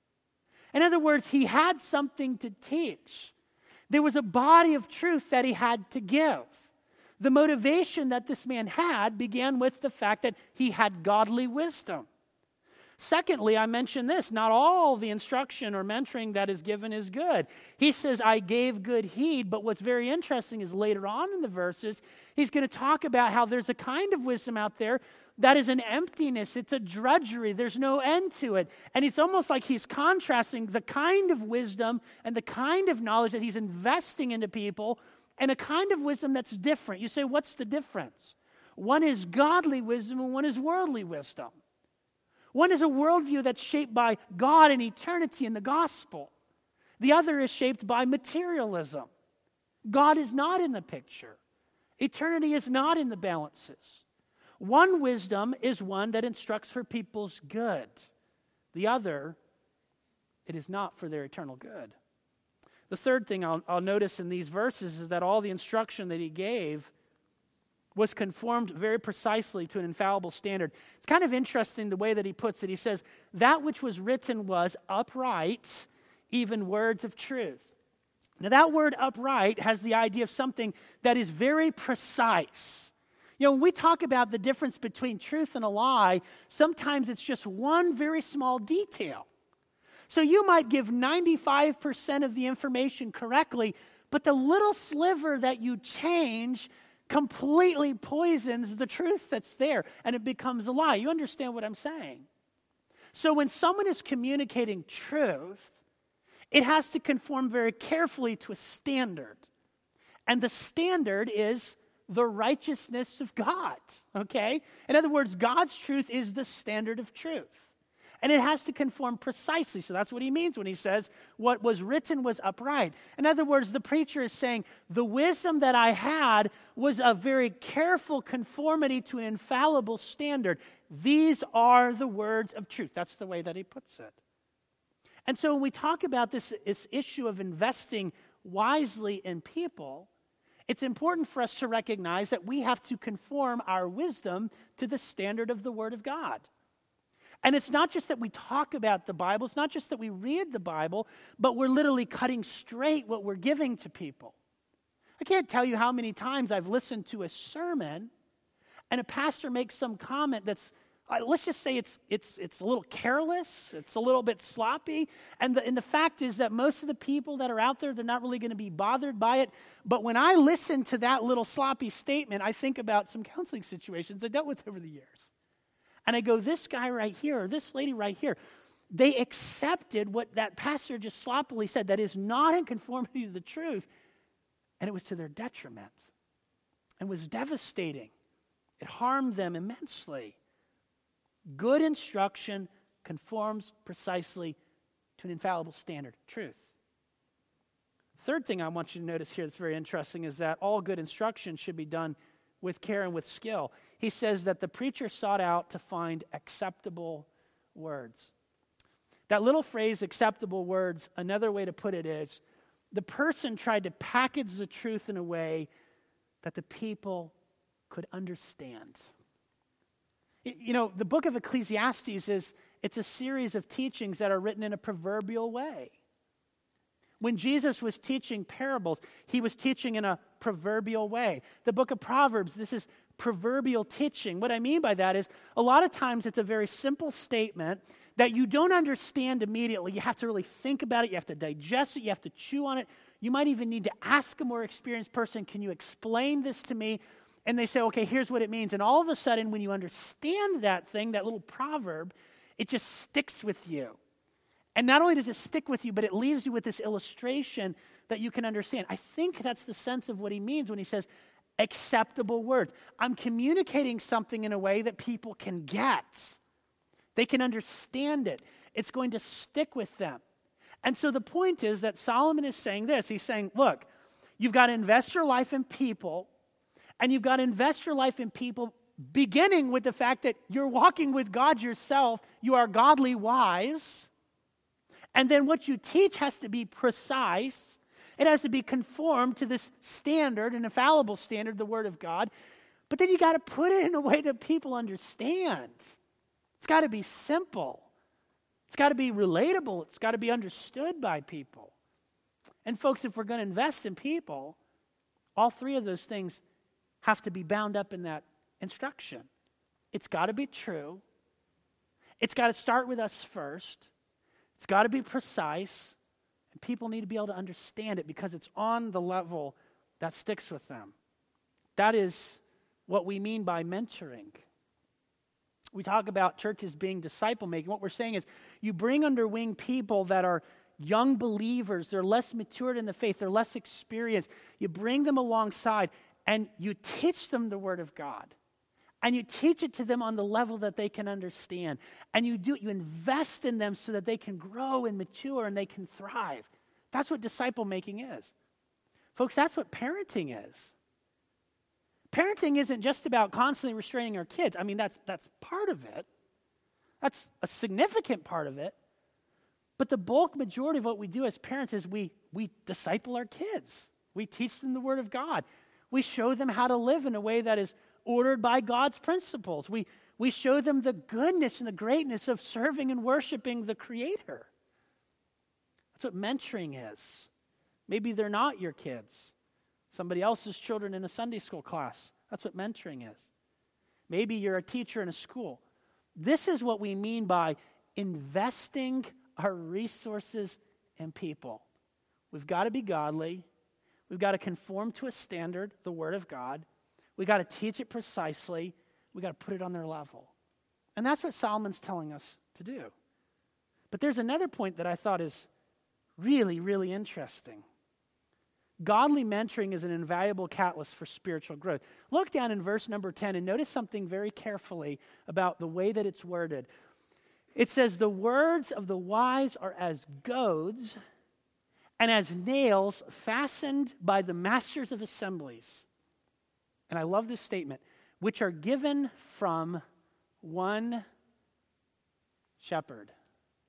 In other words, he had something to teach. There was a body of truth that he had to give. The motivation that this man had began with the fact that he had godly wisdom. Secondly, I mentioned this, not all the instruction or mentoring that is given is good. He says, I gave good heed, but what's very interesting is later on in the verses, he's going to talk about how there's a kind of wisdom out there that is an emptiness, it's a drudgery, there's no end to it. And it's almost like he's contrasting the kind of wisdom and the kind of knowledge that he's investing into people and a kind of wisdom that's different. You say, what's the difference? One is godly wisdom and one is worldly wisdom. One is a worldview that's shaped by God and eternity and the gospel. The other is shaped by materialism. God is not in the picture. Eternity is not in the balances. One wisdom is one that instructs for people's good. The other, it is not for their eternal good. The third thing I'll, I'll notice in these verses is that all the instruction that he gave was conformed very precisely to an infallible standard. It's kind of interesting the way that he puts it. He says, that which was written was upright, even words of truth. Now that word upright has the idea of something that is very precise. You know, when we talk about the difference between truth and a lie, sometimes it's just one very small detail. So you might give ninety-five percent of the information correctly, but the little sliver that you change completely poisons the truth that's there, and it becomes a lie. You understand what I'm saying? So when someone is communicating truth, it has to conform very carefully to a standard. And the standard is the righteousness of God, okay? In other words, God's truth is the standard of truth. And it has to conform precisely. So that's what he means when he says, what was written was upright. In other words, the preacher is saying, the wisdom that I had was a very careful conformity to an infallible standard. These are the words of truth. That's the way that he puts it. And so when we talk about this, this issue of investing wisely in people, it's important for us to recognize that we have to conform our wisdom to the standard of the Word of God. And it's not just that we talk about the Bible, it's not just that we read the Bible, but we're literally cutting straight what we're giving to people. I can't tell you how many times I've listened to a sermon and a pastor makes some comment that's, uh, let's just say it's it's it's a little careless, it's a little bit sloppy, and the, and the fact is that most of the people that are out there, they're not really going to be bothered by it. But when I listen to that little sloppy statement, I think about some counseling situations I dealt with over the years. And I go, this guy right here, or this lady right here, they accepted what that pastor just sloppily said that is not in conformity to the truth, and it was to their detriment and was devastating. It harmed them immensely. Good instruction conforms precisely to an infallible standard, truth. Third thing I want you to notice here that's very interesting is that all good instruction should be done with care and with skill. He says that the preacher sought out to find acceptable words. That little phrase, acceptable words, another way to put it is, the person tried to package the truth in a way that the people could understand. You know, the book of Ecclesiastes is, it's a series of teachings that are written in a proverbial way. When Jesus was teaching parables, he was teaching in a proverbial way. The book of Proverbs, this is proverbial teaching. What I mean by that is a lot of times it's a very simple statement that you don't understand immediately. You have to really think about it. You have to digest it. You have to chew on it. You might even need to ask a more experienced person, can you explain this to me? And they say, okay, here's what it means. And all of a sudden, when you understand that thing, that little proverb, it just sticks with you. And not only does it stick with you, but it leaves you with this illustration that you can understand. I think that's the sense of what he means when he says acceptable words. I'm communicating something in a way that people can get. They can understand it. It's going to stick with them. And so the point is that Solomon is saying this. He's saying, look, you've got to invest your life in people, and you've got to invest your life in people beginning with the fact that you're walking with God yourself. You are godly wise. And then what you teach has to be precise. It has to be conformed to this standard, an infallible standard, the Word of God. But then you got to put it in a way that people understand. It's got to be simple. It's got to be relatable. It's got to be understood by people. And folks, if we're going to invest in people, all three of those things have to be bound up in that instruction. It's got to be true. It's got to start with us first. It's got to be precise, and people need to be able to understand it because it's on the level that sticks with them. That is what we mean by mentoring. We talk about churches being disciple-making. What we're saying is you bring under wing people that are young believers, they're less matured in the faith, they're less experienced. You bring them alongside and you teach them the Word of God. And you teach it to them on the level that they can understand. And you do you invest in them so that they can grow and mature and they can thrive. That's what disciple making is. Folks, that's what parenting is. Parenting isn't just about constantly restraining our kids. I mean, that's that's part of it. That's a significant part of it. But the bulk majority of what we do as parents is we we disciple our kids. We teach them the Word of God. We show them how to live in a way that is ordered by God's principles. We, we show them the goodness and the greatness of serving and worshiping the Creator. That's what mentoring is. Maybe they're not your kids. Somebody else's children in a Sunday school class. That's what mentoring is. Maybe you're a teacher in a school. This is what we mean by investing our resources in people. We've got to be godly. We've got to conform to a standard, the Word of God. We got to teach it precisely. We got to put it on their level. And that's what Solomon's telling us to do. But there's another point that I thought is really, really interesting. Godly mentoring is an invaluable catalyst for spiritual growth. Look down in verse number ten and notice something very carefully about the way that it's worded. It says, the words of the wise are as goads and as nails fastened by the masters of assemblies. And I love this statement, which are given from one shepherd.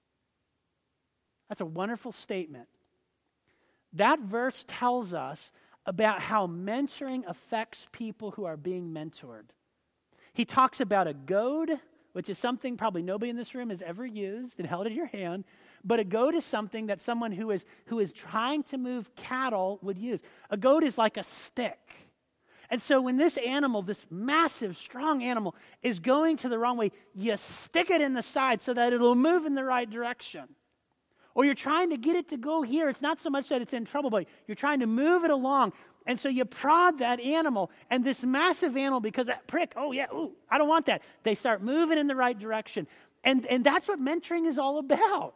That's a wonderful statement. That verse tells us about how mentoring affects people who are being mentored. He talks about a goad, which is something probably nobody in this room has ever used and held in your hand, but a goad is something that someone who is who is trying to move cattle would use. A goad is like a stick. And so when this animal, this massive, strong animal, is going to the wrong way, you stick it in the side so that it'll move in the right direction. Or you're trying to get it to go here. It's not so much that it's in trouble, but you're trying to move it along. And so you prod that animal, and this massive animal, because that prick, oh yeah, ooh, I don't want that. They start moving in the right direction. And, and that's what mentoring is all about.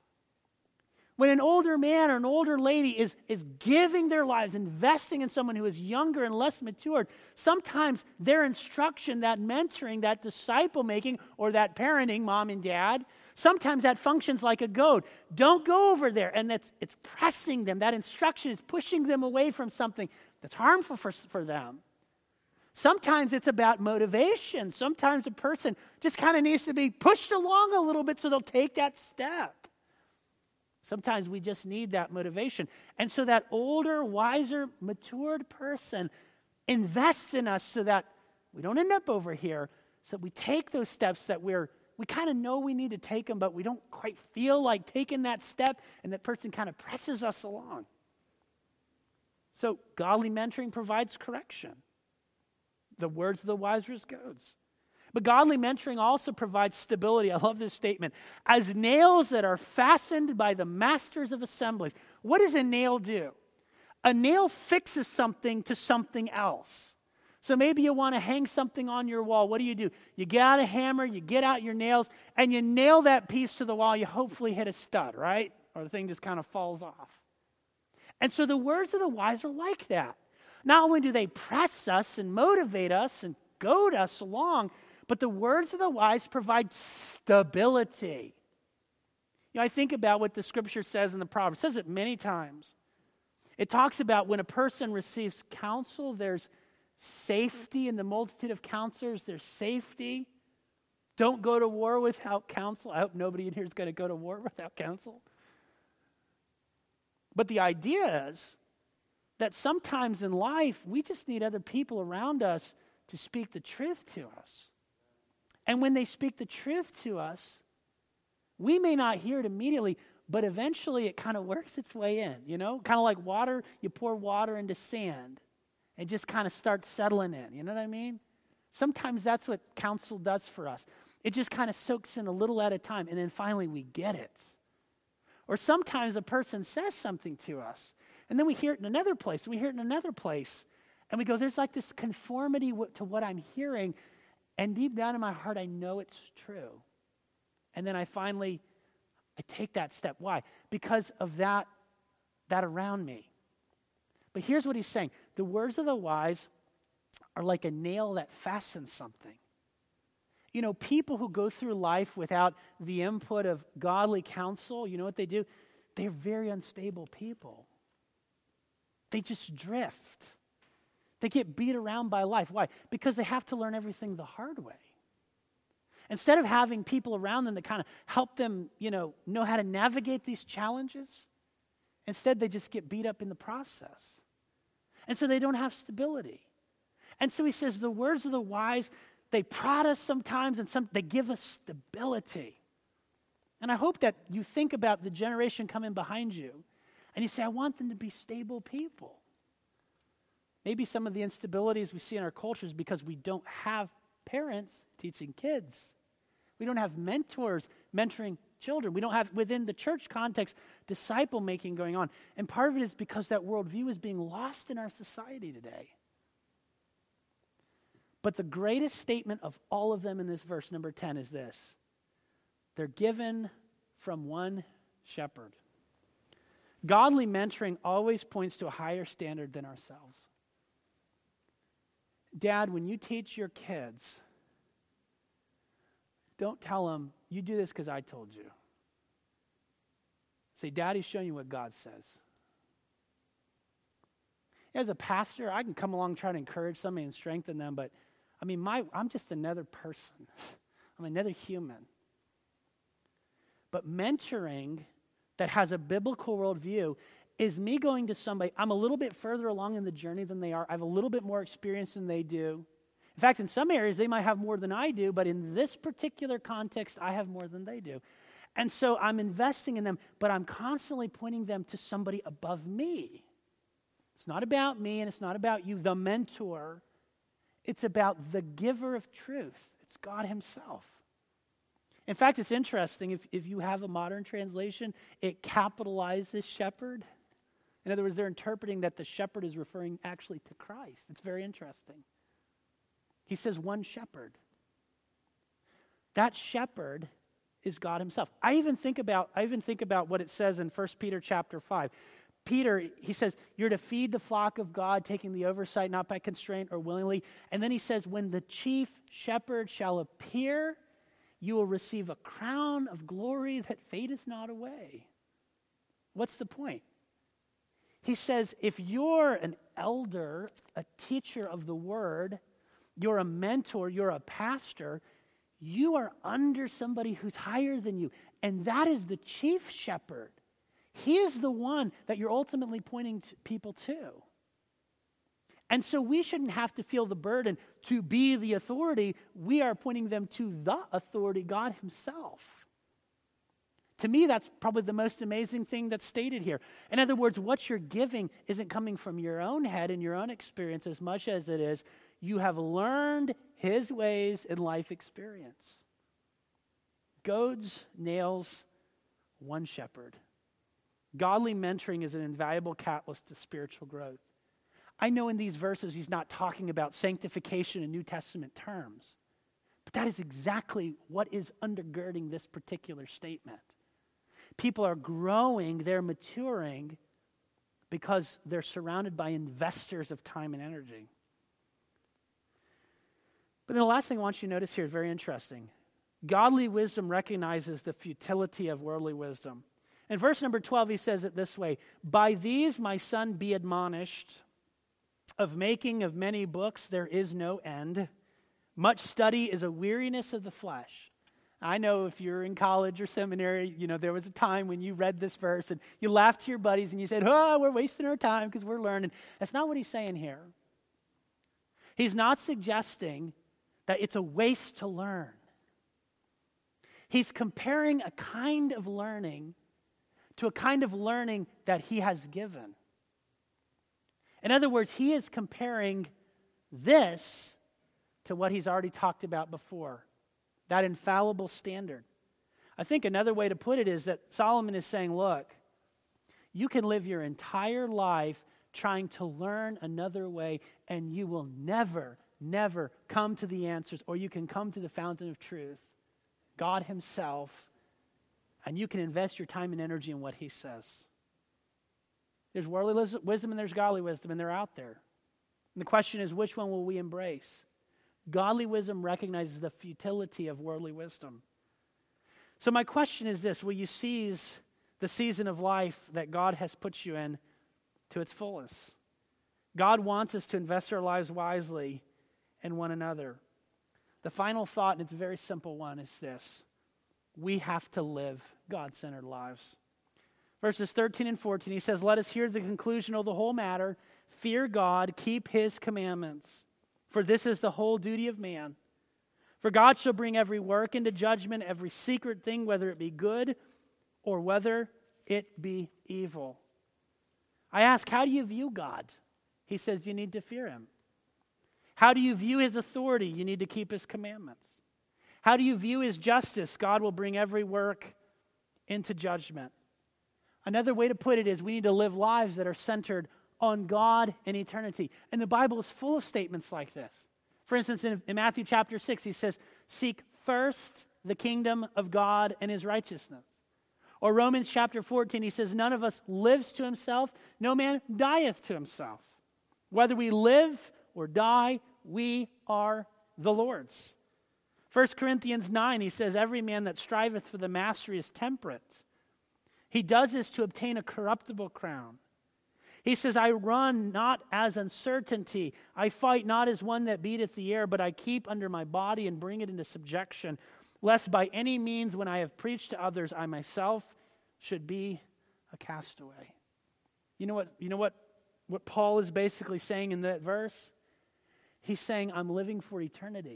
When an older man or an older lady is, is giving their lives, investing in someone who is younger and less matured, sometimes their instruction, that mentoring, that disciple making, or that parenting, mom and dad, sometimes that functions like a goad. Don't go over there. And that's it's pressing them. That instruction is pushing them away from something that's harmful for, for them. Sometimes it's about motivation. Sometimes a person just kind of needs to be pushed along a little bit so they'll take that step. Sometimes we just need that motivation. And so that older, wiser, matured person invests in us so that we don't end up over here, so we take those steps that we're, we kind of know we need to take them, but we don't quite feel like taking that step, and that person kind of presses us along. So godly mentoring provides correction. The words of the wise are as goads. But godly mentoring also provides stability. I love this statement. As nails that are fastened by the masters of assemblies. What does a nail do? A nail fixes something to something else. So maybe you want to hang something on your wall. What do you do? You get out a hammer, you get out your nails, and you nail that piece to the wall. You hopefully hit a stud, right? Or the thing just kind of falls off. And so the words of the wise are like that. Not only do they press us and motivate us and goad us along, but the words of the wise provide stability. You know, I think about what the Scripture says in the Proverbs. It says it many times. It talks about when a person receives counsel, there's safety in the multitude of counselors. There's safety. Don't go to war without counsel. I hope nobody in here is going to go to war without counsel. But the idea is that sometimes in life, we just need other people around us to speak the truth to us. And when they speak the truth to us, we may not hear it immediately, but eventually it kind of works its way in, you know? Kind of like water, you pour water into sand. It just kind of starts settling in, you know what I mean? Sometimes that's what counsel does for us. It just kind of soaks in a little at a time, and then finally we get it. Or sometimes a person says something to us, and then we hear it in another place, and we hear it in another place, and we go, there's like this conformity to what I'm hearing, and deep down in my heart, I know it's true. And then I finally, I take that step. Why? Because of that, that around me. But here's what he's saying. The words of the wise are like a nail that fastens something. You know, people who go through life without the input of godly counsel, you know what they do? They're very unstable people. They just drift. They get beat around by life. Why? Because they have to learn everything the hard way. Instead of having people around them that kind of help them, you know, know how to navigate these challenges, instead they just get beat up in the process. And so they don't have stability. And so he says the words of the wise, they prod us sometimes and some, they give us stability. And I hope that you think about the generation coming behind you and you say, I want them to be stable people. Maybe some of the instabilities we see in our culture is because we don't have parents teaching kids. We don't have mentors mentoring children. We don't have, within the church context, disciple making going on. And part of it is because that worldview is being lost in our society today. But the greatest statement of all of them in this verse, number ten, is this. They're given from one shepherd. Godly mentoring always points to a higher standard than ourselves. Dad, when you teach your kids, don't tell them, you do this because I told you. Say, Daddy's showing you what God says. As a pastor, I can come along trying to encourage somebody and strengthen them, but I mean, my I'm just another person. I'm another human. But mentoring that has a biblical worldview is me going to somebody, I'm a little bit further along in the journey than they are. I have a little bit more experience than they do. In fact, in some areas, they might have more than I do, but in this particular context, I have more than they do. And so I'm investing in them, but I'm constantly pointing them to somebody above me. It's not about me, and it's not about you, the mentor. It's about the giver of truth. It's God himself. In fact, it's interesting, if, if you have a modern translation, it capitalizes shepherd. In other words, they're interpreting that the shepherd is referring actually to Christ. It's very interesting. He says one shepherd. That shepherd is God himself. I even think about, I even think about what it says in First Peter chapter five. Peter, he says, you're to feed the flock of God, taking the oversight, not by constraint or willingly. And then he says, when the chief shepherd shall appear, you will receive a crown of glory that fadeth not away. What's the point? He says, if you're an elder, a teacher of the word, you're a mentor, you're a pastor, you are under somebody who's higher than you. And that is the chief shepherd. He is the one that you're ultimately pointing to people to. And so we shouldn't have to feel the burden to be the authority. We are pointing them to the authority, God himself. To me, that's probably the most amazing thing that's stated here. In other words, what you're giving isn't coming from your own head and your own experience as much as it is you have learned his ways in life experience. Goads, nails, one shepherd. Godly mentoring is an invaluable catalyst to spiritual growth. I know in these verses he's not talking about sanctification in New Testament terms, but that is exactly what is undergirding this particular statement. People are growing, they're maturing because they're surrounded by investors of time and energy. But then the last thing I want you to notice here is very interesting. Godly wisdom recognizes the futility of worldly wisdom. In verse number twelve, he says it this way, by these, my son, be admonished, of making of many books there is no end. Much study is a weariness of the flesh. I know if you're in college or seminary, you know, there was a time when you read this verse and you laughed to your buddies and you said, oh, we're wasting our time because we're learning. That's not what he's saying here. He's not suggesting that it's a waste to learn. He's comparing a kind of learning to a kind of learning that he has given. In other words, he is comparing this to what he's already talked about before, that infallible standard. I think another way to put it is that Solomon is saying, look, you can live your entire life trying to learn another way, and you will never, never come to the answers, or you can come to the fountain of truth, God himself, and you can invest your time and energy in what he says. There's worldly wisdom and there's godly wisdom, and they're out there. And the question is, which one will we embrace? Godly wisdom recognizes the futility of worldly wisdom. So my question is this: will you seize the season of life that God has put you in to its fullest? God wants us to invest our lives wisely in one another. The final thought, and it's a very simple one, is this: we have to live God-centered lives. Verses thirteen and fourteen, he says, "Let us hear the conclusion of the whole matter. Fear God, keep his commandments, for this is the whole duty of man. For God shall bring every work into judgment, every secret thing, whether it be good or whether it be evil." I ask, how do you view God? He says you need to fear him. How do you view his authority? You need to keep his commandments. How do you view his justice? God will bring every work into judgment. Another way to put it is we need to live lives that are centered on God and eternity. And the Bible is full of statements like this. For instance, in, in Matthew chapter six, he says, "Seek first the kingdom of God and his righteousness." Or Romans chapter fourteen, he says, "None of us lives to himself, no man dieth to himself. Whether we live or die, we are the Lord's." First Corinthians nine, he says, "Every man that striveth for the mastery is temperate. He does this to obtain a corruptible crown." He says, "I run not as uncertainty. I fight not as one that beateth the air, but I keep under my body and bring it into subjection, lest by any means when I have preached to others, I myself should be a castaway." You know what, you know what, what Paul is basically saying in that verse? He's saying, I'm living for eternity.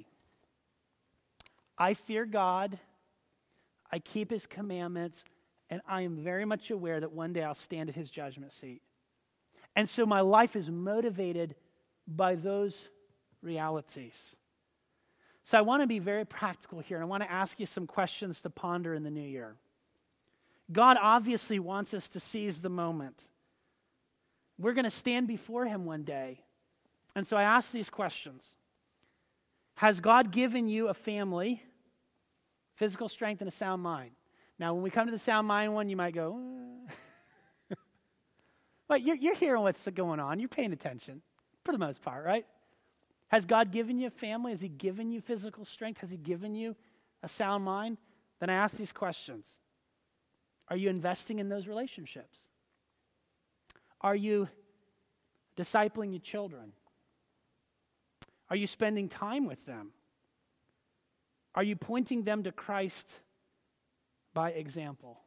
I fear God, I keep his commandments, and I am very much aware that one day I'll stand at his judgment seat. And so my life is motivated by those realities. So I want to be very practical here, and I want to ask you some questions to ponder in the new year. God obviously wants us to seize the moment. We're going to stand before him one day. And so I ask these questions. Has God given you a family, physical strength, and a sound mind? Now, when we come to the sound mind one, you might go, uh. But you're, you're hearing what's going on. You're paying attention for the most part, right? Has God given you a family? Has he given you physical strength? Has he given you a sound mind? Then I ask these questions. Are you investing in those relationships? Are you discipling your children? Are you spending time with them? Are you pointing them to Christ by example?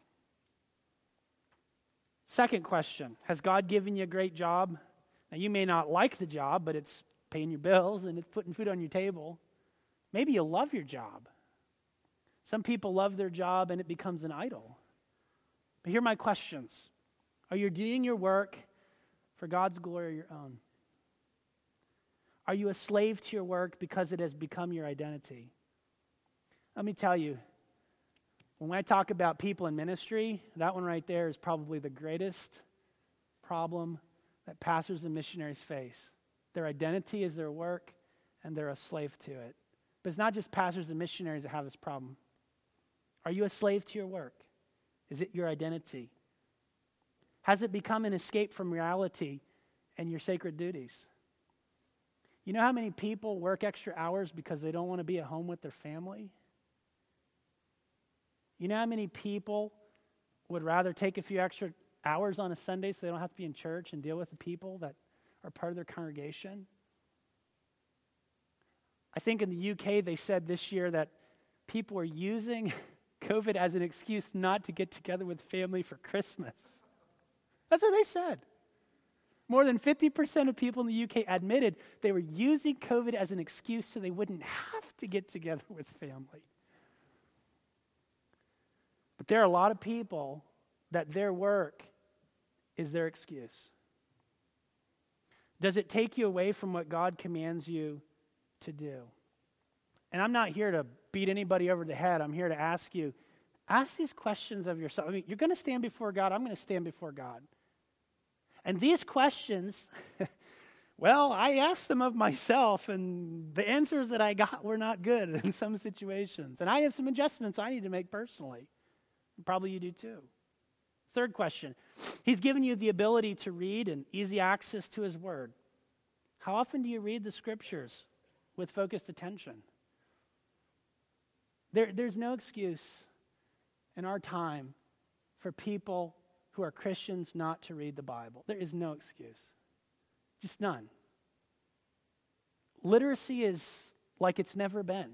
Second question, has God given you a great job? Now, you may not like the job, but it's paying your bills and it's putting food on your table. Maybe you love your job. Some people love their job and it becomes an idol. But here are my questions. Are you doing your work for God's glory or your own? Are you a slave to your work because it has become your identity? Let me tell you, when I talk about people in ministry, that one right there is probably the greatest problem that pastors and missionaries face. Their identity is their work, and they're a slave to it. But it's not just pastors and missionaries that have this problem. Are you a slave to your work? Is it your identity? Has it become an escape from reality and your sacred duties? You know how many people work extra hours because they don't want to be at home with their family? You know how many people would rather take a few extra hours on a Sunday so they don't have to be in church and deal with the people that are part of their congregation? I think in the U K they said this year that people are using COVID as an excuse not to get together with family for Christmas. That's what they said. More than fifty percent of people in the U K admitted they were using COVID as an excuse so they wouldn't have to get together with family. But there are a lot of people that their work is their excuse. Does it take you away from what God commands you to do? And I'm not here to beat anybody over the head. I'm here to ask you, ask these questions of yourself. I mean, you're going to stand before God. I'm going to stand before God. And these questions, well, I asked them of myself, and the answers that I got were not good in some situations. And I have some adjustments I need to make personally. Probably you do too. Third question, he's given you the ability to read and easy access to his word. How often do you read the scriptures with focused attention? There, there's no excuse in our time for people who are Christians not to read the Bible. There is no excuse. Just none. Literacy is like it's never been.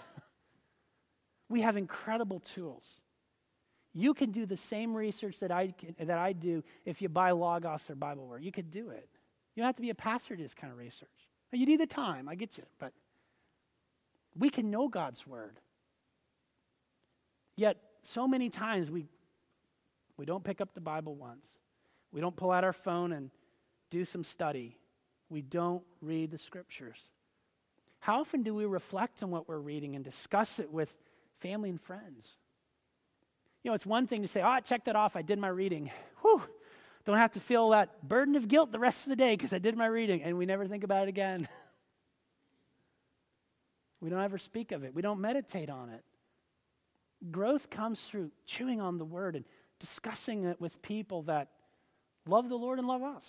We have incredible tools. You can do the same research that I can, that I do if you buy Logos or Bible Word. You could do it. You don't have to be a pastor to do this kind of research. You need the time, I get you, but we can know God's Word. Yet, so many times we we don't pick up the Bible once. We don't pull out our phone and do some study. We don't read the Scriptures. How often do we reflect on what we're reading and discuss it with family and friends? You know, it's one thing to say, oh, I checked that off, I did my reading. Whew, don't have to feel that burden of guilt the rest of the day because I did my reading, and we never think about it again. We don't ever speak of it. We don't meditate on it. Growth comes through chewing on the Word and discussing it with people that love the Lord and love us.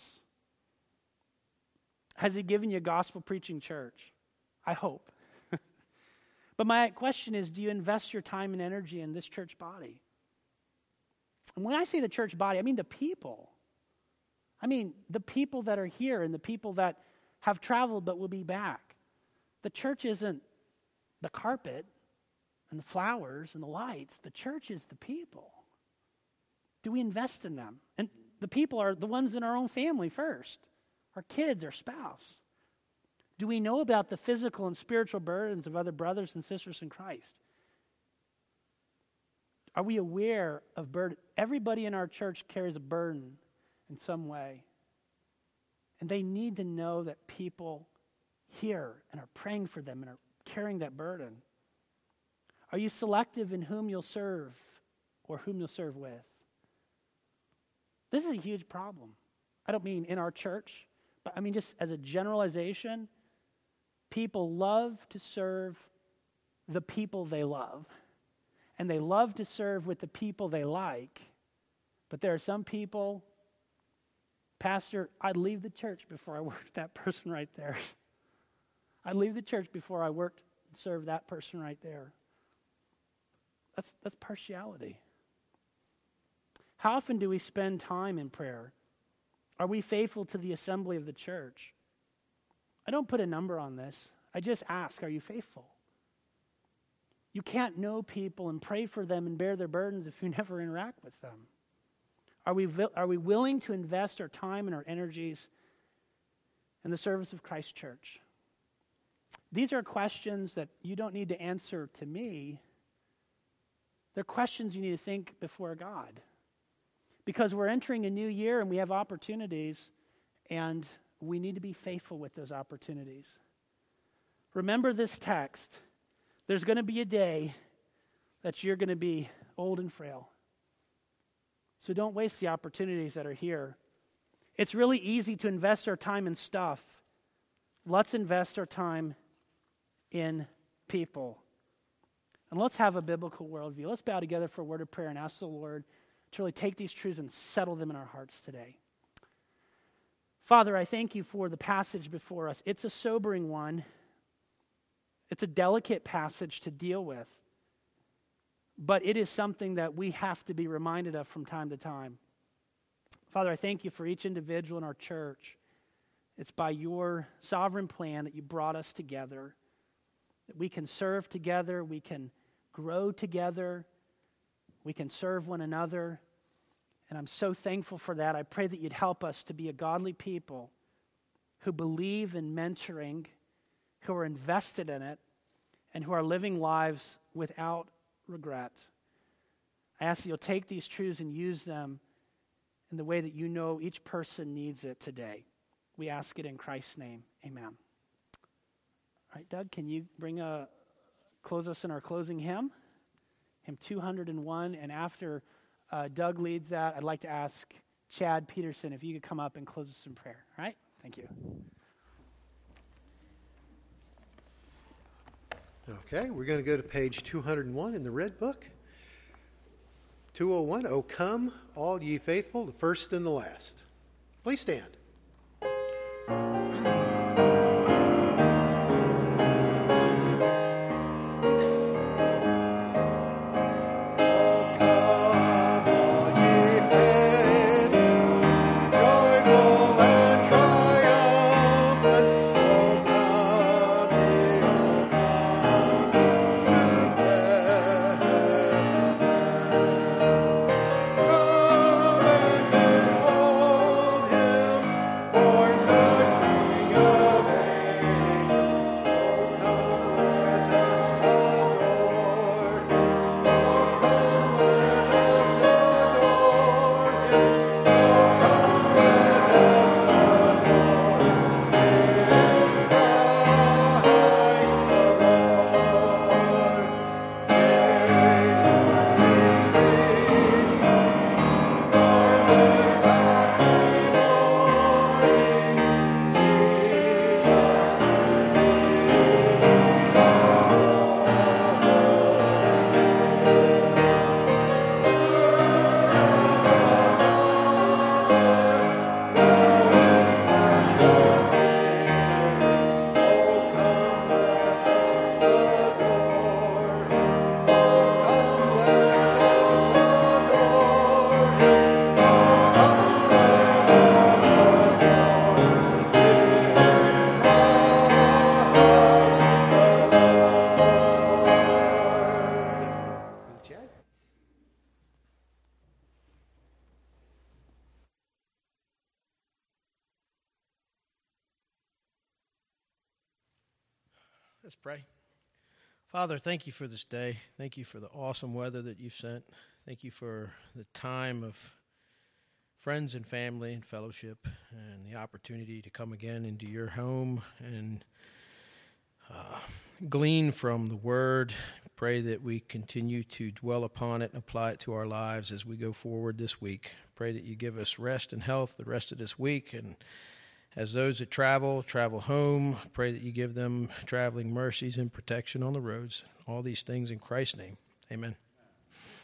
Has he given you a gospel-preaching church? I hope. But my question is, do you invest your time and energy in this church body? And when I say the church body, I mean the people. I mean the people that are here and the people that have traveled but will be back. The church isn't the carpet and the flowers and the lights. The church is the people. Do we invest in them? And the people are the ones in our own family first. Our kids, our spouse. Do we know about the physical and spiritual burdens of other brothers and sisters in Christ? Are we aware of burden? Everybody in our church carries a burden in some way. And they need to know that people hear and are praying for them and are carrying that burden. Are you selective in whom you'll serve or whom you'll serve with? This is a huge problem. I don't mean in our church, but I mean just as a generalization. People love to serve the people they love, and they love to serve with the people they like. But there are some people, Pastor, I'd leave the church before I worked with that person right there. I'd leave the church before I worked and served that person right there. That's, that's partiality. How often do we spend time in prayer? Are we faithful to the assembly of the church? I don't put a number on this. I just ask, are you faithful? You can't know people and pray for them and bear their burdens if you never interact with them. Are we, are we willing to invest our time and our energies in the service of Christ Church? These are questions that you don't need to answer to me. They're questions you need to think before God. Because we're entering a new year and we have opportunities, and we need to be faithful with those opportunities. Remember this text. There's going to be a day that you're going to be old and frail. So don't waste the opportunities that are here. It's really easy to invest our time in stuff. Let's invest our time in people. And let's have a biblical worldview. Let's bow together for a word of prayer and ask the Lord to really take these truths and settle them in our hearts today. Father, I thank you for the passage before us. It's a sobering one. It's a delicate passage to deal with. But it is something that we have to be reminded of from time to time. Father, I thank you for each individual in our church. It's by your sovereign plan that you brought us together, that we can serve together, we can grow together, we can serve one another. And I'm so thankful for that. I pray that you'd help us to be a godly people who believe in mentoring, who are invested in it, and who are living lives without regret. I ask that you'll take these truths and use them in the way that you know each person needs it today. We ask it in Christ's name. Amen. All right, Doug, can you bring a close us in our closing hymn? Hymn two hundred one, and after uh, Doug leads that, I'd like to ask Chad Peterson if you could come up and close us in prayer. All right? Thank you. Okay, we're going to go to page two hundred one in the Red Book. two oh one, O come, all ye faithful, the first and the last. Please stand. Let's pray. Father, thank you for this day. Thank you for the awesome weather that you've sent. Thank you for the time of friends and family and fellowship and the opportunity to come again into your home and uh, glean from the word. Pray that we continue to dwell upon it and apply it to our lives as we go forward this week. Pray that you give us rest and health the rest of this week, and as those that travel, travel home, pray that you give them traveling mercies and protection on the roads. All these things in Christ's name. Amen.